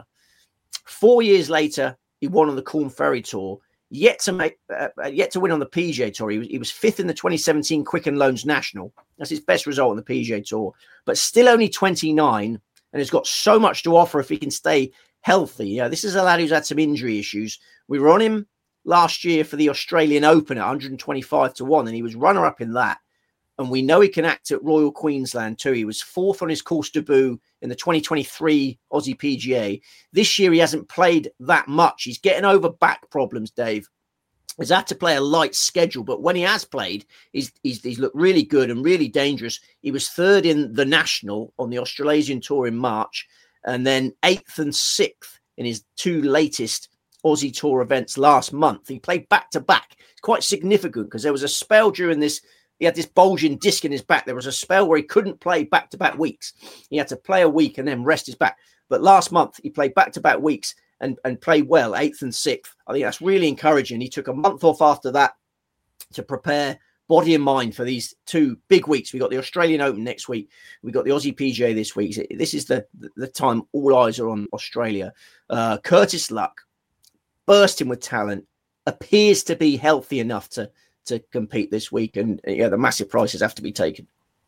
Four years later, he won on the Corn Ferry Tour. Yet to make, uh, yet to win on the P G A Tour. He was, he was fifth in the twenty seventeen Quicken Loans National. That's his best result on the P G A Tour. But still only twenty-nine, and has got so much to offer if he can stay healthy. Yeah, this is a lad who's had some injury issues. We were on him last year for the Australian Open at one twenty-five to one, and he was runner-up in that. And we know he can act at Royal Queensland too. He was fourth on his course debut in the twenty twenty-three Aussie P G A. This year, he hasn't played that much. He's getting over back problems, Dave. He's had to play a light schedule, but when he has played, he's, he's, he's looked really good and really dangerous. He was third in the National on the Australasian Tour in March, and then eighth and sixth in his two latest Aussie Tour events last month. He played back-to-back. It's quite significant because there was a spell during this. He had this bulging disc in his back. There was a spell where he couldn't play back-to-back weeks. He had to play a week and then rest his back. But last month, he played back-to-back weeks and, and played well, eighth and sixth. I think that's really encouraging. He took a month off after that to prepare body and mind for these two big weeks. We got the Australian Open next week. We got the Aussie P G A this week. This is the, the time all eyes are on Australia. Uh, Curtis Luck, bursting with talent, appears to be healthy enough to to compete this week, and yeah, the massive prices have to be taken.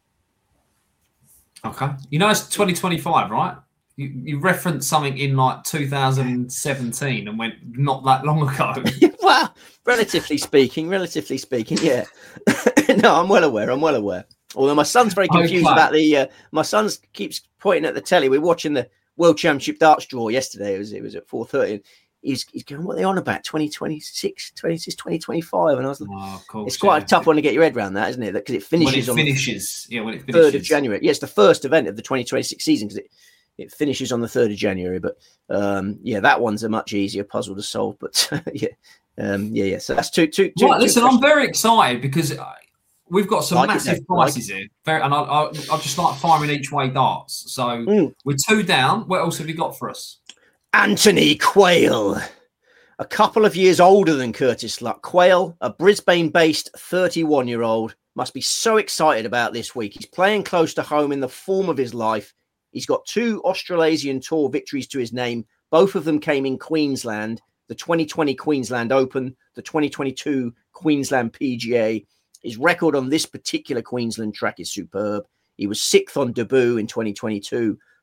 Okay, you know it's twenty twenty-five, right? You, you referenced something in like two thousand seventeen and went not that long ago. Well, relatively speaking, relatively speaking, yeah. No, I'm well aware. I'm well aware. Although my son's very confused okay. about the. Uh, my son keeps pointing at the telly. We're watching the World Championship darts draw yesterday. It was it was at four thirty. He's, he's going, what are they on about? twenty twenty-six, twenty-six, twenty twenty-five. And I was like, oh, of course, it's quite yeah. a tough one to get your head around that, isn't it? Because it finishes when it on finishes. Yeah, when it finishes. third of January. Yeah, it's the first event of the twenty twenty-six season because it, it finishes on the third of January. But um, yeah, that one's a much easier puzzle to solve. But yeah, um, yeah, yeah. So that's two, two, two. Right, two listen, questions. I'm very excited because we've got some like massive prices like here. Very, and I, I, I'll just start firing each way darts. So mm. we're two down. What else have you got for us? Anthony Quayle. A couple of years older than Curtis Luck. Quayle, a Brisbane-based thirty-one-year-old, must be so excited about this week. He's playing close to home in the form of his life. He's got two Australasian Tour victories to his name. Both of them came in Queensland, the twenty twenty Queensland Open, the twenty twenty-two Queensland P G A. His record on this particular Queensland track is superb. He was sixth on debut in twenty twenty-two,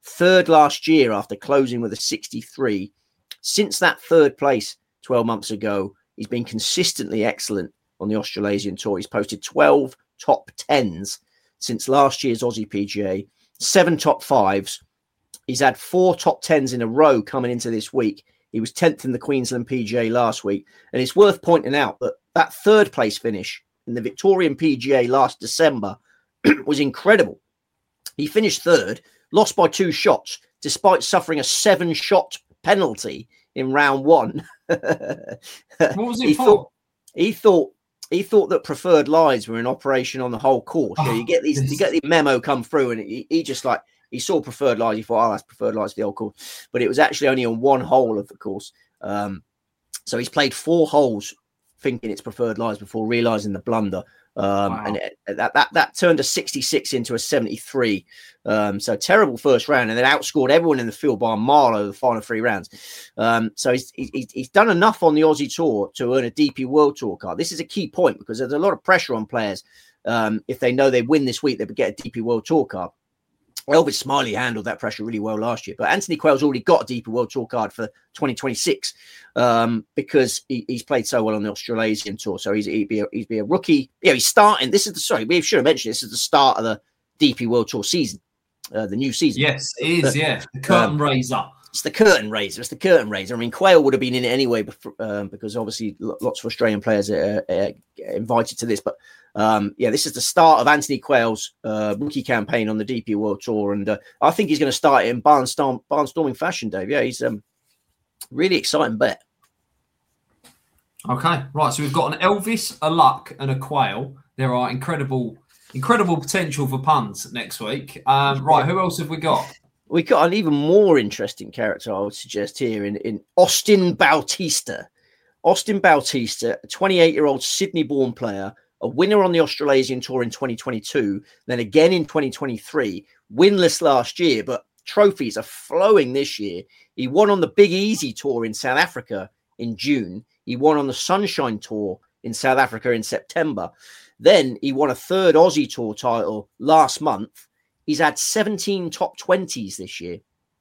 third last year after closing with a sixty-three. Since that third place twelve months ago, he's been consistently excellent on the Australasian Tour. He's posted twelve top tens since last year's Aussie P G A, seven top fives. He's had four top tens in a row coming into this week. He was tenth in the Queensland P G A last week. And it's worth pointing out that that third place finish in the Victorian P G A last December was incredible. He finished third, lost by two shots, despite suffering a seven-shot penalty in round one. What was it he for? Thought, he thought he thought that preferred lies were in operation on the whole course. Oh, you, know, you get these, this... you get the memo come through, and he, he just like he saw preferred lies. He thought, "Oh, that's preferred lies for the old course," but it was actually only on one hole of the course. Um, so he's played four holes thinking it's preferred lies before realizing the blunder. Um, wow. And it, that, that that turned a sixty-six into a seventy-three. Um, so terrible first round, and then outscored everyone in the field by a mile over the final three rounds. Um, so he's, he's he's done enough on the Aussie Tour to earn a D P World Tour card. This is a key point because there's a lot of pressure on players. Um, if they know they win this week, they would get a D P World Tour card. Elvis Smiley handled that pressure really well last year, but Anthony Quayle's already got a D P World Tour card for twenty twenty-six um, because he, he's played so well on the Australasian Tour. So he's, he'd, be a, he'd be a rookie. Yeah, he's starting. This is the sorry, we should have mentioned this is the start of the D P World Tour season, uh, the new season. Yes, it is. The, yeah, the curtain um, raiser. It's the curtain raiser. It's the curtain raiser. I mean, Quayle would have been in it anyway, before, um, because obviously lots of Australian players are uh, invited to this. But um, yeah, this is the start of Anthony Quayle's uh, rookie campaign on the D P World Tour, and uh, I think he's going to start it in barnstorm, barnstorming fashion, Dave. Yeah, he's um, really exciting bet. Okay, right. So we've got an Elvis, a Luck, and a Quayle. There are incredible, incredible potential for puns next week. Um, right, who else have we got? We got an even more interesting character, I would suggest, here in, in Austin Bautista. Austin Bautista, a twenty-eight-year-old Sydney-born player, a winner on the Australasian Tour in twenty twenty-two, then again in twenty twenty-three, winless last year, but trophies are flowing this year. He won on the Big Easy Tour in South Africa in June. He won on the Sunshine Tour in South Africa in September. Then he won a third Aussie Tour title last month. He's had seventeen top twenties this year,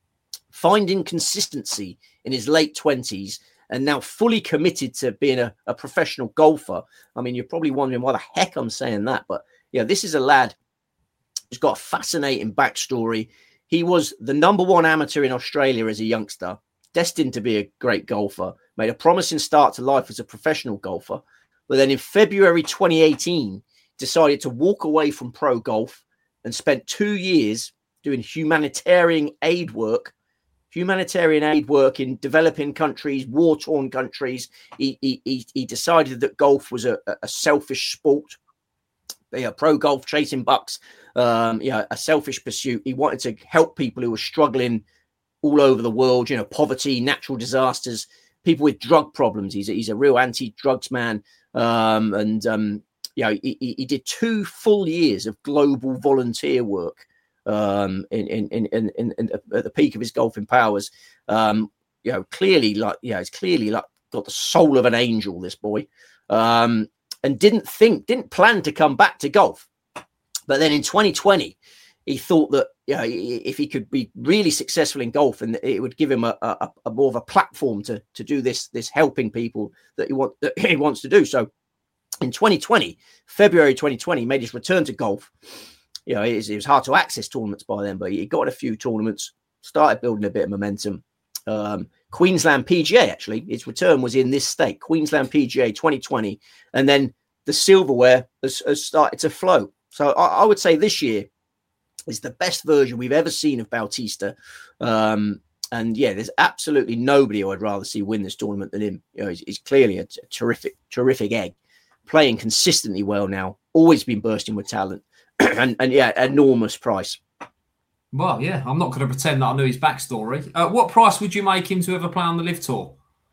finding consistency in his late twenties, and now fully committed to being a, a professional golfer. I mean, you're probably wondering why the heck I'm saying that, but yeah, this is a lad who's got a fascinating backstory. He was the number one amateur in Australia as a youngster, destined to be a great golfer, made a promising start to life as a professional golfer, but then in February twenty eighteen, decided to walk away from pro golf and spent two years doing humanitarian aid work, humanitarian aid work in developing countries, war-torn countries. He, he, he decided that golf was a, a selfish sport, yeah, pro golf, chasing bucks, um, yeah, a selfish pursuit. He wanted to help people who were struggling all over the world, you know, poverty, natural disasters, people with drug problems. He's a, he's a real anti-drugs man. Um, and, um, you know, he, he did two full years of global volunteer work um, in, in, in, in, in, in, at the peak of his golfing powers. Um, you know, clearly, like, yeah, he's clearly like got the soul of an angel, this boy, um, and didn't think, didn't plan to come back to golf. But then in twenty twenty, he thought that, you know, if he could be really successful in golf, and it would give him a, a, a more of a platform to to do this, this helping people that he want that he wants to do. So in twenty twenty, February twenty twenty, he made his return to golf. You know, it was, it was hard to access tournaments by then, but he got a few tournaments, started building a bit of momentum. Um, Queensland P G A, actually, his return was in this state, Queensland P G A twenty twenty, and then the silverware has, has started to flow. So I, I would say this year is the best version we've ever seen of Bautista. Um, and yeah, there's absolutely nobody who I'd rather see win this tournament than him. You know, he's, he's clearly a, a terrific, terrific egg. Playing consistently well now, always been bursting with talent, and, and yeah, enormous price. Well, yeah, I'm not going to pretend that I knew his backstory. Uh, what price would you make him to ever play on the Live Tour?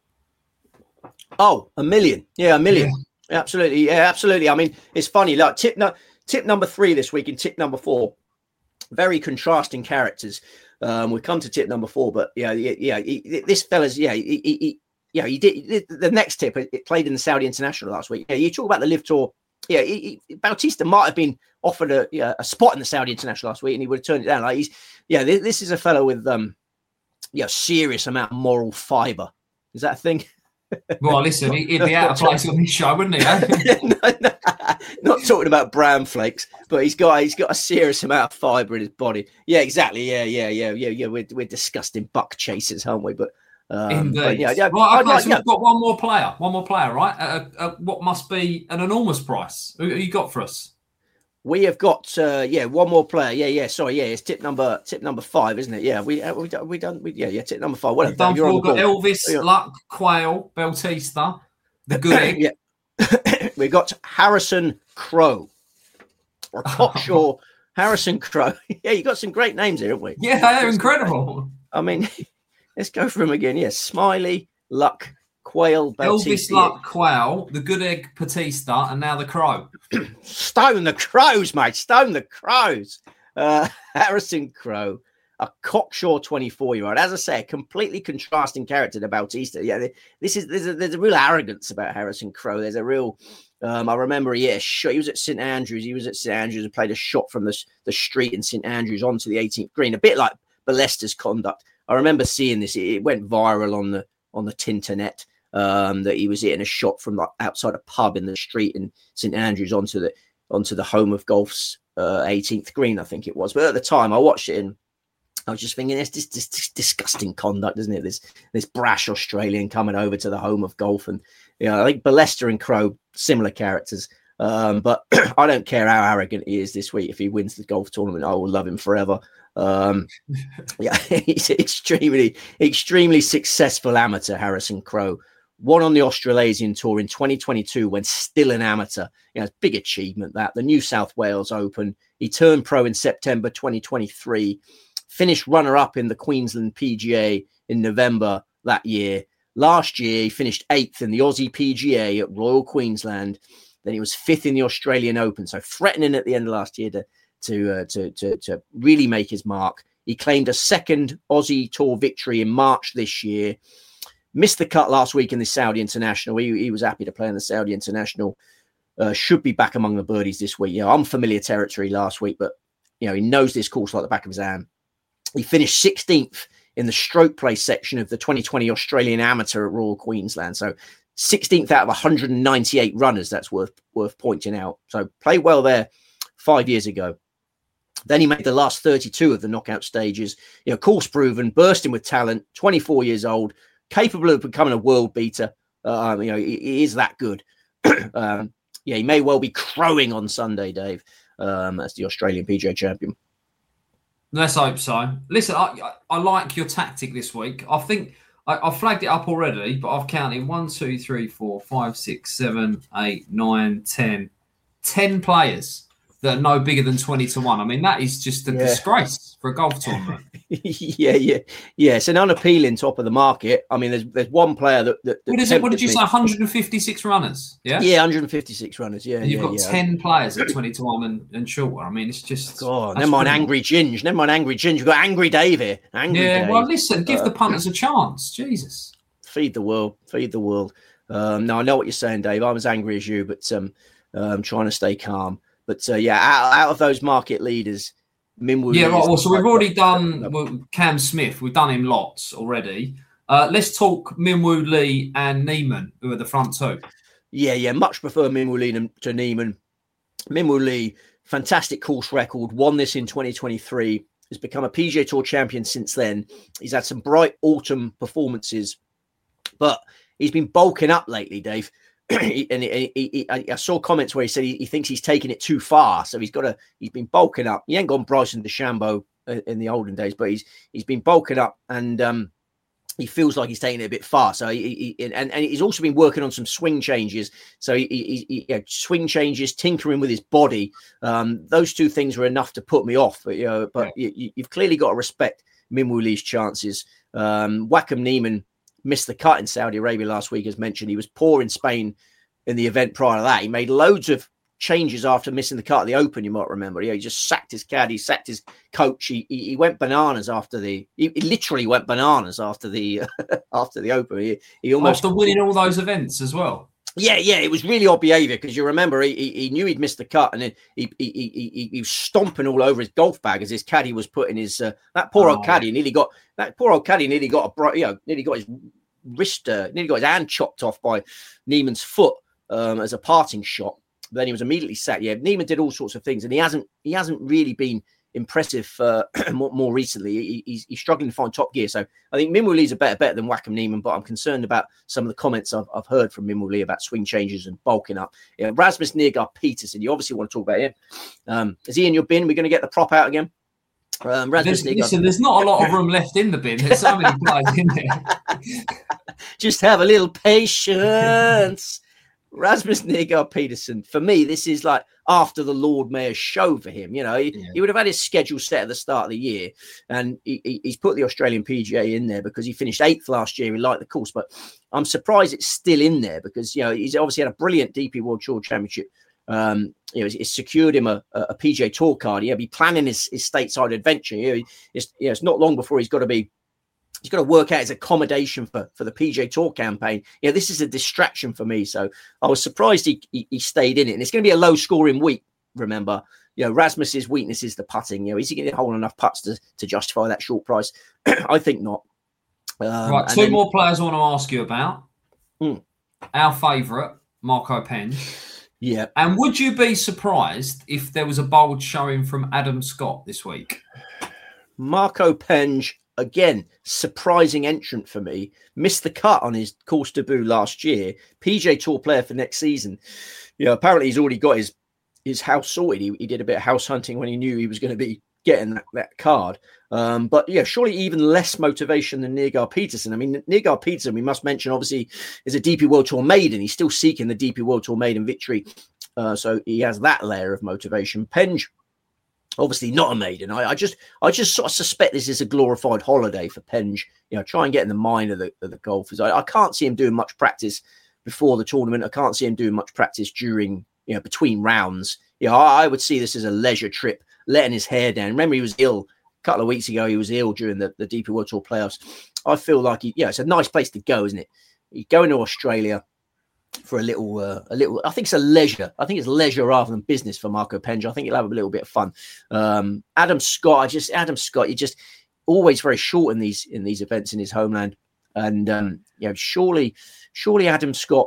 Oh, a million. Yeah, a million. Yeah. Absolutely. Yeah, absolutely. I mean, it's funny. Like tip, no, tip number three this week and tip number four, very contrasting characters. Um, we'll come to tip number four, but yeah, yeah, yeah he, this fella's, yeah, he, he, he Yeah, he did. The next tip, it played in the Saudi International last week. Yeah, you talk about the Live Tour yeah, he, he, Bautista might have been offered a yeah, a spot in the Saudi International last week, and he would have turned it down. Like he's yeah, this, this is a fellow with um, yeah, serious amount of moral fibre. Is that a thing? Well, listen, he'd be out of place on this show, wouldn't he? Eh? no, no, not talking about brown flakes, but he's got he's got a serious amount of fibre in his body. Yeah, exactly. Yeah, yeah, yeah, yeah, yeah. We're we're disgusting buck chasers, aren't we? But um, indeed. But yeah, yeah. Right, okay, like, so yeah. we've got one more player, one more player, right? Uh, uh, what must be an enormous price? Who, who you got for us? We have got uh, yeah one more player. Yeah, yeah. Sorry, yeah. It's tip number tip number five, isn't it? Yeah, we uh, we done we done we, yeah yeah tip number five. Well, We've done you're four, got Elvis, yeah. Luck, Quayle, Bautista, the good egg. Yeah, we got Harrison Crow, or Cockshaw. Harrison Crow. Yeah, you got some great names here, haven't we? Yeah, they're incredible. I mean, let's go for him again. Yeah, Smiley, Luck, Quayle, Bautista. Elvis, Luck, Quayle, the good egg, Batista, and now the Crow. Stone the Crows, mate. Stone the Crows. Uh, Harrison Crow, a cocksure twenty-four-year-old. As I say, a completely contrasting character to Bautista. Yeah, this is there's a, there's a real arrogance about Harrison Crow. There's a real. Um, I remember, yeah, he was at Saint Andrews. He was at Saint Andrews and played a shot from the the street in Saint Andrews onto the eighteenth green. A bit like Balesta's conduct. I remember seeing this. It, it went viral on the on the Tinternet. Um, that he was hitting a shot from like outside a pub in the street in Saint Andrews onto the onto the home of golf's uh, eighteenth green, I think it was. But at the time, I watched it and I was just thinking, it's just this, this disgusting conduct, isn't it? This this brash Australian coming over to the home of golf, and you know, I think Balesta and Crow similar characters. Um, but I don't care how arrogant he is this week. If he wins the golf tournament, I will love him forever. Um, yeah, he's extremely extremely successful amateur, Harrison Crow. Won on the Australasian Tour in twenty twenty-two when still an amateur. You know, it's a big achievement that. The New South Wales Open. He turned pro in September twenty twenty-three. Finished runner-up in the Queensland P G A in November that year. Last year, he finished eighth in the Aussie P G A at Royal Queensland. Then he was fifth in the Australian Open. So threatening at the end of last year to, to, uh, to, to, to really make his mark. He claimed a second Aussie Tour victory in March this year. Missed the cut last week in the Saudi International. He, he was happy to play in the Saudi International. Uh, should be back among the birdies this week. Yeah, unfamiliar territory last week, but you know he knows this course like the back of his hand. He finished sixteenth in the stroke play section of the twenty twenty Australian Amateur at Royal Queensland. So sixteenth out of one hundred ninety-eight runners. That's worth worth pointing out. So played well there five years ago. Then he made the last thirty-two of the knockout stages. You know, course proven, bursting with talent. twenty-four years old. Capable of becoming a world beater. Um, you know, he, he is that good. um, yeah, he may well be crowing on Sunday, Dave, um, as the Australian P G A champion. Let's hope so. Listen, I, I like your tactic this week. I think I, I've flagged it up already, but I've counted one, two, three, four, five, six, seven, eight, nine, ten. Ten players that are no bigger than twenty to one. I mean, that is just a yeah. disgrace for a golf tournament. yeah, yeah, yeah. It's an unappealing top of the market. I mean, there's there's one player that. that, that what is it? What did you me. say? one hundred fifty-six runners. Yeah. Yeah, one hundred fifty-six runners. Yeah. And you've yeah, got yeah. ten players at twenty to one and, and shorter. I mean, it's just. God, never mind Angry Ginge. Never mind Angry Ginge. You've got Angry Dave here. Angry yeah. Dave. Well, listen. Give uh, the punters a chance. Jesus. Feed the world. Feed the world. Um, no, I know what you're saying, Dave. I'm as angry as you, but um, I'm trying to stay calm. But uh, yeah, out, out of those market leaders. Minwoo yeah, right. Well, so we've already done well, Cam Smith. We've done him lots already. Uh, let's talk Minwoo Lee and Neiman, who are the front two. Yeah, yeah. Much prefer Minwoo Lee to Neiman. Minwoo Lee, fantastic course record. Won this in twenty twenty-three. Has become a P G A Tour champion since then. He's had some bright autumn performances, but he's been bulking up lately, Dave. he, and he, he, he, I saw comments where he said he, he thinks he's taking it too far, so he's got to. He's been bulking up. He ain't gone Bryson DeChambeau in the olden days, but he's he's been bulking up, and um, he feels like he's taking it a bit far. So he, he and and he's also been working on some swing changes. So he, he, he you know, swing changes, tinkering with his body. Um, those two things were enough to put me off. But you know, but yeah. you, you've clearly got to respect Minwoo Lee's chances. Um, Wacom Neiman missed the cut in Saudi Arabia last week, as mentioned. He was poor in Spain in the event prior to that. He made loads of changes after missing the cut at the Open, you might remember. Yeah, he just sacked his caddy, sacked his coach. He he, he went bananas after the. He, he literally went bananas after the after the Open. He, he almost after winning all those events as well. Yeah, yeah, it was really odd behaviour because you remember he, he he knew he'd missed the cut and then he he, he he he was stomping all over his golf bag as his caddy was putting his uh, that poor oh. old caddy nearly got that poor old caddy nearly got a you know nearly got his wrist uh, nearly got his hand chopped off by Neiman's foot um, as a parting shot. But then he was immediately sacked. Yeah, Neiman did all sorts of things and he hasn't he hasn't really been impressive uh, more, more recently. He, he's, he's struggling to find top gear. So I think Minwoo Lee's a better bet than Wacom Neiman, but I'm concerned about some of the comments I've, I've heard from Minwoo Lee about swing changes and bulking up. Yeah, Rasmus Nergaard Peterson, you obviously want to talk about him. Um, is he in your bin? We're going to get the prop out again. Um, there's, listen, there's not a lot of room left in the bin. There's so many players in there. Just have a little patience. Rasmus Nergaard Peterson, for me, this is like after the Lord Mayor's show for him. You know, he, yeah. he would have had his schedule set at the start of the year, and he, he, he's put the Australian P G A in there because he finished eighth last year. He liked the course, but I'm surprised it's still in there because, you know, he's obviously had a brilliant D P World Tour Championship. Um, you know, it's, it's secured him a, a P G A Tour card. He'll be planning his, his stateside adventure. You know, it's, you know, it's not long before he's got to be He's got to work out his accommodation for, for the P G A Tour campaign. Yeah, this is a distraction for me. So I was surprised he, he, he stayed in it. And it's going to be a low scoring week, remember. You know, Rasmus's weakness is the putting. You know, is he going to hold enough putts to, to justify that short price? I think not. Um, right, two then, more players I want to ask you about. Hmm. Our favourite, Marco Penge. Yeah. And would you be surprised if there was a bold showing from Adam Scott this week? Marco Penge. Again, surprising entrant for me. Missed the cut on his course debut last year. P G A Tour player for next season. You know, apparently he's already got his his house sorted. He, he did a bit of house hunting when he knew he was going to be getting that, that card. Um, but yeah, surely even less motivation than Nergaard Peterson. I mean, Nergaard Peterson, we must mention, obviously, is a D P World Tour maiden. He's still seeking the D P World Tour maiden victory. Uh, so he has that layer of motivation. Penge, obviously not a maiden. I, I just, I just sort of suspect this is a glorified holiday for Penge. You know, try and get in the mind of the, of the golfers. I, I can't see him doing much practice before the tournament. I can't see him doing much practice during, you know, between rounds. You know, I, I would see this as a leisure trip, letting his hair down. Remember, he was ill a couple of weeks ago. He was ill during the, the D P World Tour playoffs. I feel like, he, yeah, it's a nice place to go, isn't it? You go into Australia for a little, uh, a little. I think it's a leisure. I think it's leisure rather than business for Marco Penge. I think he'll have a little bit of fun. Um, Adam Scott, I just Adam Scott. You just always very short in these in these events in his homeland, and um, you know, surely, surely Adam Scott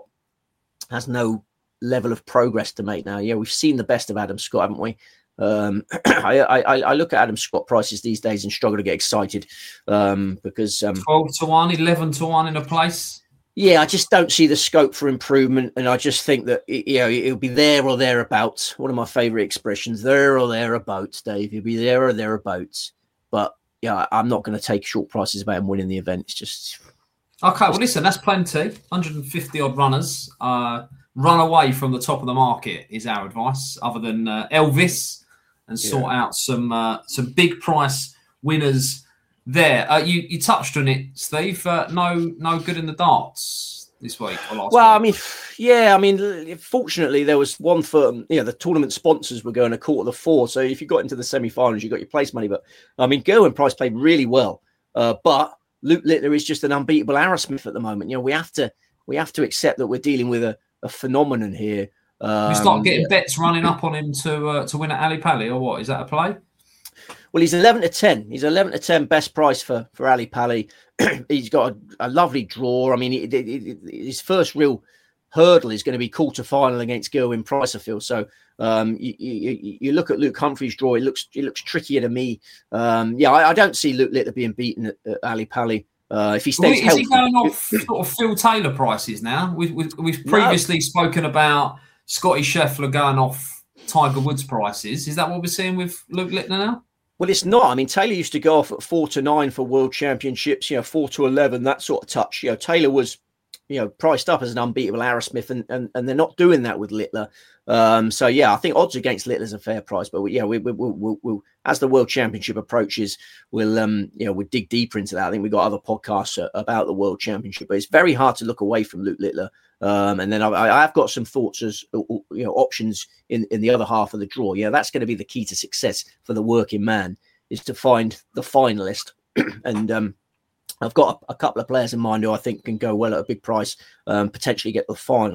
has no level of progress to make now. Yeah, we've seen the best of Adam Scott, haven't we? Um, I, I I look at Adam Scott prices these days and struggle to get excited um, because um, twelve to one, eleven to one in a place. Yeah, I just don't see the scope for improvement, and I just think that it, you know it'll be there or thereabouts. One of my favourite expressions: there or thereabouts, Dave. He'll be there or thereabouts. But yeah, I'm not going to take short prices about him winning the event. It's just okay. Well, listen, that's plenty. one hundred fifty odd runners uh, run away from the top of the market is our advice. Other than uh, Elvis, and sort yeah. out some uh, some big price winners. There, uh, you, you touched on it, Steve. Uh, no, no good in the darts this week or last well, week. I mean, yeah, I mean, fortunately, there was one for you know the tournament sponsors were going a quarter to four. So if you got into the semi-finals, you got your place money. But I mean, Gerwyn Price played really well, uh, but Luke Littler is just an unbeatable Arrowsmith at the moment. You know, we have to we have to accept that we're dealing with a, a phenomenon here. Um, we start getting yeah. bets running up on him to uh, to win at Ali Pali, or what? Is that a play? Well, he's eleven to ten. He's eleven to ten best price for, for Ali Pali. He's got a, a lovely draw. I mean, it, it, it, his first real hurdle is going to be quarter final against Gerwyn Price, I feel. So um, you, you, you look at Luke Humphrey's draw. It looks it looks trickier to me. Um, yeah, I, I don't see Luke Littler being beaten at, at Ali Pali. Uh, if he stays well, healthy. Is he going off sort of Phil Taylor prices now? We've, we've, we've previously no. spoken about Scotty Scheffler going off Tiger Woods prices. Is that what we're seeing with Luke Littler now? Well, it's not. I mean, Taylor used to go off at four to nine for world championships, you know, four to eleven, that sort of touch. You know, Taylor was, you know, priced up as an unbeatable Arrowsmith, and, and, and they're not doing that with Littler. Um, so, yeah, I think odds against Littler's a fair price. But, we, yeah, we, we, we, we'll, we'll, as the world championship approaches, we'll, um, you know, we'll dig deeper into that. I think we've got other podcasts uh, about the world championship, but it's very hard to look away from Luke Littler. Um, and then I, I've got some thoughts as you know options in, in the other half of the draw. Yeah, that's going to be the key to success for the working man, is to find the finalist. and um, I've got a, a couple of players in mind who I think can go well at a big price, um, potentially get the final.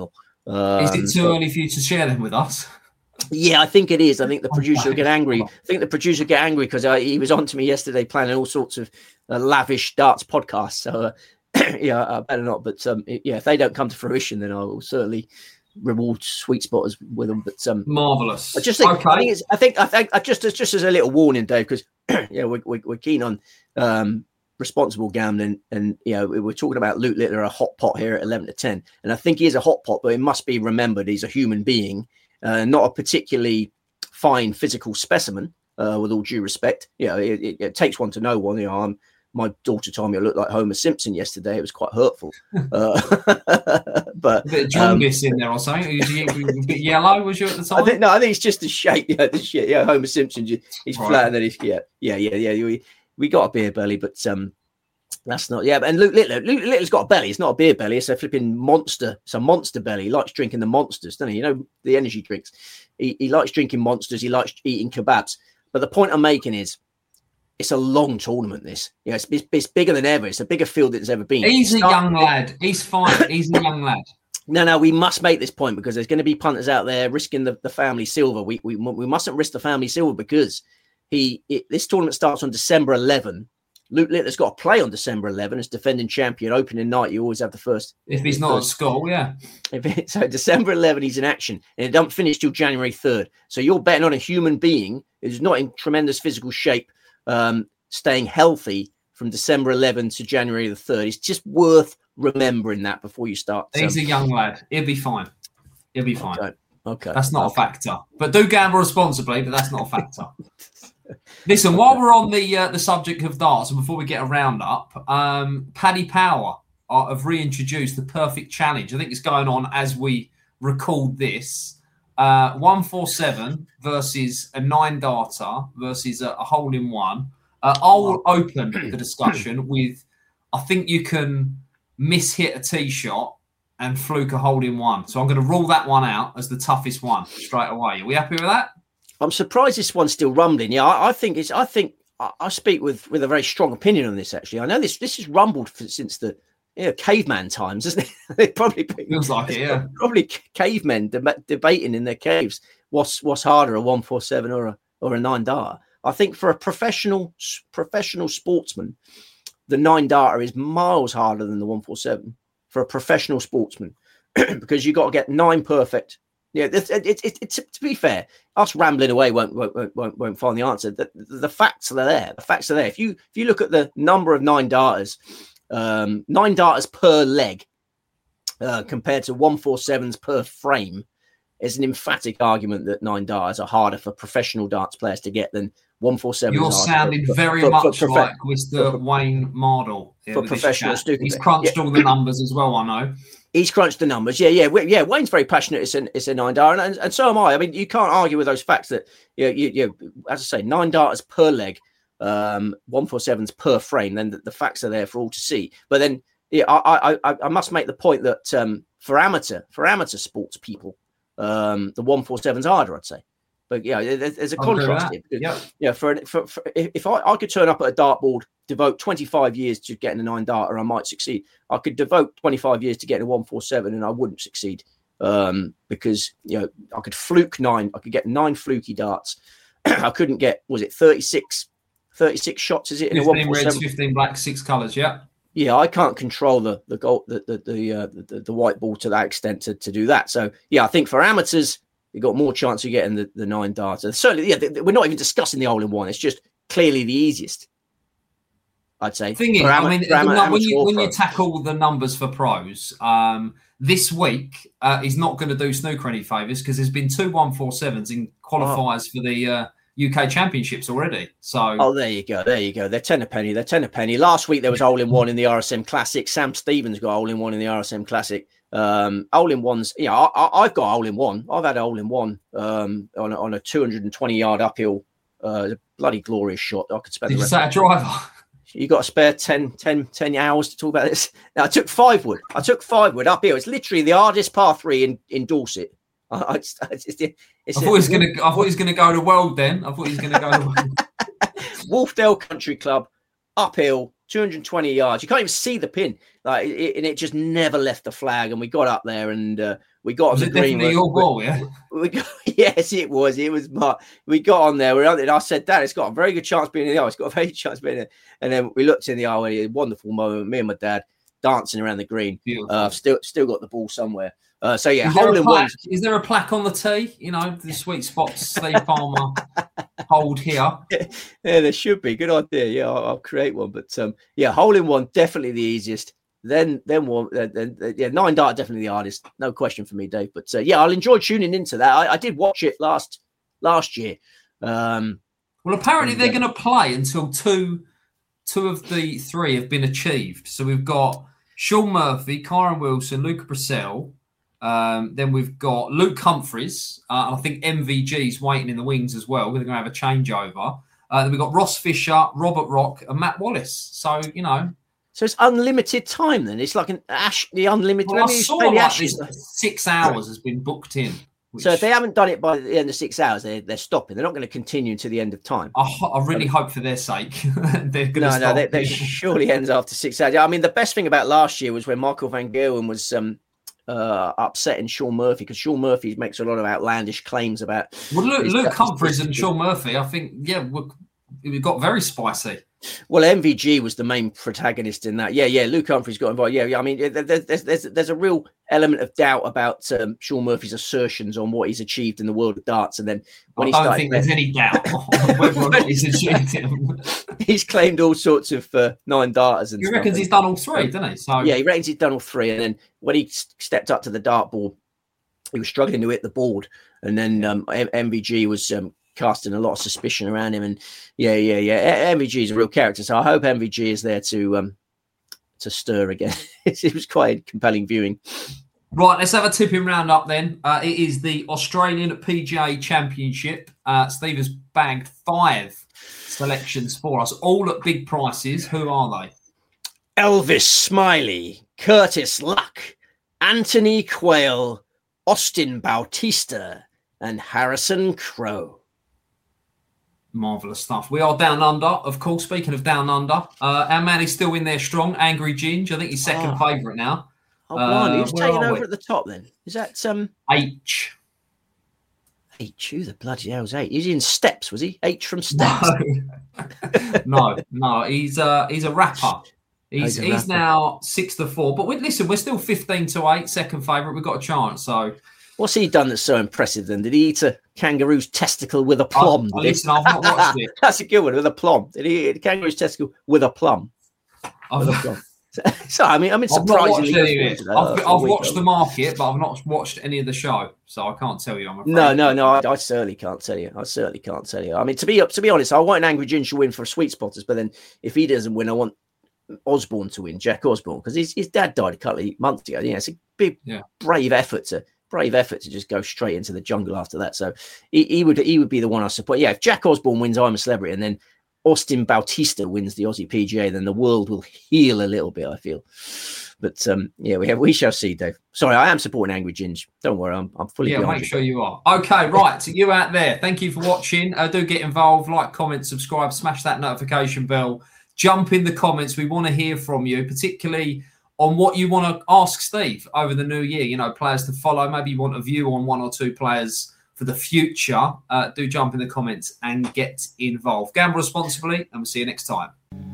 Um, is it too so, early for you to share them with us? Yeah, I think it is. I think the producer will get angry. I think the producer will get angry because he was on to me yesterday planning all sorts of uh, lavish darts podcasts. So, uh, yeah, I better not. But um, it, yeah, if they don't come to fruition, then I will certainly reward Sweet Spotters with them. But um, marvelous. I just think, okay. I think it's, I think, I think, I just, just as a little warning, Dave, because yeah, we're, we're, we're keen on um, responsible gambling, and you know, we're talking about Luke Littler, a hot pot here at eleven to ten, and I think he is a hot pot, but it must be remembered he's a human being. Uh, not a particularly fine physical specimen, uh, with all due respect. You know, it, it, it takes one to know one. You know, I'm, my daughter told me I looked like Homer Simpson yesterday. It was quite hurtful. Uh, but a bit of jaundice um, in there or something. Was you a bit yellow? Was you at the time? I think, no, I think it's just the shape. Yeah, the shit. Yeah, Homer Simpson. He's right. flat, and then he's yeah, yeah, yeah, yeah. We, we got a beer belly, but um. That's not, yeah. And Luke Littler, Luke Littler's got a belly. It's not a beer belly. It's a flipping monster. It's a monster belly. He likes drinking the monsters, doesn't he? You know, the energy drinks. He, he likes drinking monsters. He likes eating kebabs. But the point I'm making is, it's a long tournament. This, you know, it's, it's, it's bigger than ever. It's a bigger field than it's ever been. He's a young lad. He's fine. He's a young lad. No, no, we must make this point because there's going to be punters out there risking the, the family silver. We, we we mustn't risk the family silver because he it, this tournament starts on December eleventh. Luke Littler's got to play on December eleventh as defending champion. Opening night, you always have the first. If he's not first. At school, yeah. If it, so December eleventh, he's in action, and it doesn't finish till January third. So you're betting on a human being who's not in tremendous physical shape, um, staying healthy from December eleventh to January the third. It's just worth remembering that before you start. He's um, a young lad. He'll be fine. He'll be fine. Okay. okay. That's not okay. a factor. But do gamble responsibly, but that's not a factor. Listen, while we're on the uh, the subject of darts, and before we get a roundup, um, Paddy Power are, have reintroduced the Perfect Challenge. I think it's going on as we record this. Uh, one forty-seven versus a nine darter versus a, a hole in one. Uh, I'll open the discussion with, I think you can miss-hit a tee shot and fluke a hole in one. So I'm going to rule that one out as the toughest one straight away. Are we happy with that? I'm surprised this one's still rumbling. Yeah, I, I think it's. I think I, I speak with, with a very strong opinion on this. Actually, I know this. This has rumbled for, since the you know, caveman times, isn't it? It probably feels like it. Yeah, probably cavemen deb- debating in their caves what's what's harder, a one four seven or a or a nine darter. I think for a professional professional sportsman, the nine darter is miles harder than the one four seven for a professional sportsman because you got to get nine perfect. Yeah, it's, it's, it's, it's, to be fair, us rambling away won't won't won't, won't find the answer. The, the facts are there. The facts are there. If you if you look at the number of nine darters, um, nine darters per leg uh, compared to one four sevens per frame, is an emphatic argument that nine darters are harder for professional darts players to get than one four seven. You're sounding for, very for, much for, for, like Mister For, Wayne Mardle. For professional stupid. He's crunched yeah. all the numbers as well, I know. He's crunched the numbers. Yeah, yeah, yeah. Wayne's very passionate. It's a, it's a nine darter, and, and so am I. I mean, you can't argue with those facts that, you know, you, you, as I say, nine darters per leg, um, one four sevens per frame. Then the, the facts are there for all to see. But then, yeah, I, I, I must make the point that um, for amateur, for amateur sports people, um, the one four sevens harder, I'd say. But yeah, there's, there's a I'll contrast here. Because, yeah, yeah. For, for, for if I, I could turn up at a dartboard, devote twenty-five years to getting a nine darter, I might succeed. I could devote twenty-five years to getting a one four seven, and I wouldn't succeed um, because you know I could fluke nine. I could get nine fluky darts. I couldn't get was it thirty-six, thirty-six shots? Is it in a one four seven? Reds, fifteen black, six colours. Yeah. Yeah, I can't control the the goal, the the the, uh, the the white ball to that extent to, to do that. So yeah, I think for amateurs, you've got more chance of getting the, the nine darter. Certainly, yeah, the, the, we're not even discussing the hole in one. It's just clearly the easiest, I'd say. Thing is, am- I mean, am- when you when you tackle the numbers for pros, um, this week uh, he's not going to do snooker any favours because there's been two one four sevens in qualifiers oh. for the uh, U K Championships already. So, oh, there you go, there you go. They're ten a penny. They're ten a penny. Last week there was hole in one in the R S M Classic. Sam Stevens got hole in one in the R S M Classic. Um, hole in ones, you know, I, I, I've got a hole in one. I've had a hole in one um, on a, on a two hundred twenty yard uphill. Uh, bloody glorious shot. I could spend. Did the you say a driver? You got to spare ten, ten, ten hours to talk about this. Now I took five wood. I took five wood uphill. It's literally the hardest par three in, in Dorset. I, I, it's, it's, it's, I thought he was going to. I thought he was going to go to World. Then I thought he was going to go to World. Wolfdale Country Club, uphill, two hundred twenty yards. You can't even see the pin, like, it, and it just never left the flag. And we got up there, and uh, We got was on the it green. Definitely your ball, yeah. We got, yes, it was. It was. My, we got on there. We on, and I said, "Dad, it's got a very good chance of being in the eye. It's got a very good chance of being in." And then we looked in the eye. And a wonderful moment. Me and my dad dancing around the green. Uh, I've still still got the ball somewhere. Uh, so yeah, is there, hole in one. Is there a plaque on the tee? You know, the sweet spots Steve Palmer hold here. Yeah, there should be. Good idea. Yeah, I'll, I'll create one. But um, yeah, hole in one definitely the easiest. Then, then one, uh, then, uh, yeah, nine dart definitely the hardest. No question for me, Dave. But uh, yeah, I'll enjoy tuning into that. I, I did watch it last last year. Um, well, apparently and, they're uh, going to play until two two of the three have been achieved. So we've got Sean Murphy, Kyron Wilson, Luca Brissell. Um, then we've got Luke Humphries. Uh, and I think M V G's waiting in the wings as well. We're going to have a changeover. Uh, then we've got Ross Fisher, Robert Rock, and Matt Wallace. So, you know. So it's unlimited time then. It's like an Ash, the unlimited. Well, I saw like Ashes. this six hours has been booked in. Which... So if they haven't done it by the end of six hours, they're, they're stopping. They're not going to continue to the end of time. I, I really I mean, hope for their sake. they're going to no, stop. no, they, they surely ends after six hours. I mean, the best thing about last year was when Michael Van Gerwen was um, uh, upsetting Sean Murphy, because Sean Murphy makes a lot of outlandish claims about. Well, Luke, Luke Humphries and Sean Murphy, I think, yeah, we got very spicy. Well, M V G was the main protagonist in that. Yeah, yeah. Luke Humphries got involved. Yeah, yeah. I mean, there's there's there's, there's a real element of doubt about um, Sean Murphy's assertions on what he's achieved in the world of darts, and then when I he don't started, think there's any doubt on whether or not he's achieved it. He's claimed all sorts of uh, nine darters, and he stuff. reckons he's done all three, doesn't he? So yeah, he reckons he's done all three, and then when he stepped up to the dartboard, he was struggling to hit the board, and then um, M V G was. Um, casting a lot of suspicion around him, and yeah, yeah, yeah. M V G is a real character, so I hope M V G is there to um to stir again. It was quite compelling viewing. Right, let's have a tipping round up then. Uh, it is the Australian P G A Championship. Uh, Steve has bagged five selections for us, all at big prices. Who are they? Elvis Smiley, Curtis Luck, Anthony Quayle, Austin Bautista, and Harrison Crowe. Marvellous stuff. We are down under, of course. Speaking of down under, uh, our man is still in there strong. Angry Ginge, I think he's second oh. favourite now. Oh, blimey. Uh, Who's taking over we? at the top then? Is that um H? H, who the bloody hell's H? He's in Steps, was he? H from Steps? No, no, no. He's uh he's a rapper. He's he's, he's now six to four. But we, listen, we're still fifteen to eight, second favourite. We've got a chance. So. What's he done that's so impressive then? Did he eat a kangaroo's testicle with a plum? Oh, listen, I've not watched it. That's a good one, with a plum. Did he eat a kangaroo's testicle with a plum? I've, with a plum. So, I mean, I mean, surprisingly. I've, I've, I've watched the market, but I've not watched any of the show, so I can't tell you. I'm afraid. No, no, no. I, I certainly can't tell you. I certainly can't tell you. I mean, to be to be honest, I want an Angry Ginge to win for Sweet Spotters, but then if he doesn't win, I want Osborne to win, Jack Osborne, because his his dad died a couple of months ago. You know, it's a big, yeah. brave effort to. Brave effort to just go straight into the jungle after that. So he, he would he would be the one I support. Yeah, if Jack Osborne wins I'm a Celebrity, and then Austin Bautista wins the Aussie P G A, then the world will heal a little bit, I feel. But um, yeah, we have we shall see, Dave. Sorry, I am supporting Angry Ginge. Don't worry, I'm I'm fully. Yeah, make sure you are. Okay, right. To you out there, thank you for watching. Uh, do get involved, like, comment, subscribe, smash that notification bell. Jump in the comments. We want to hear from you, particularly on what you want to ask Steve over the new year. You know, players to follow. Maybe you want a view on one or two players for the future. Uh, do jump in the comments and get involved. Gamble responsibly, and we'll see you next time.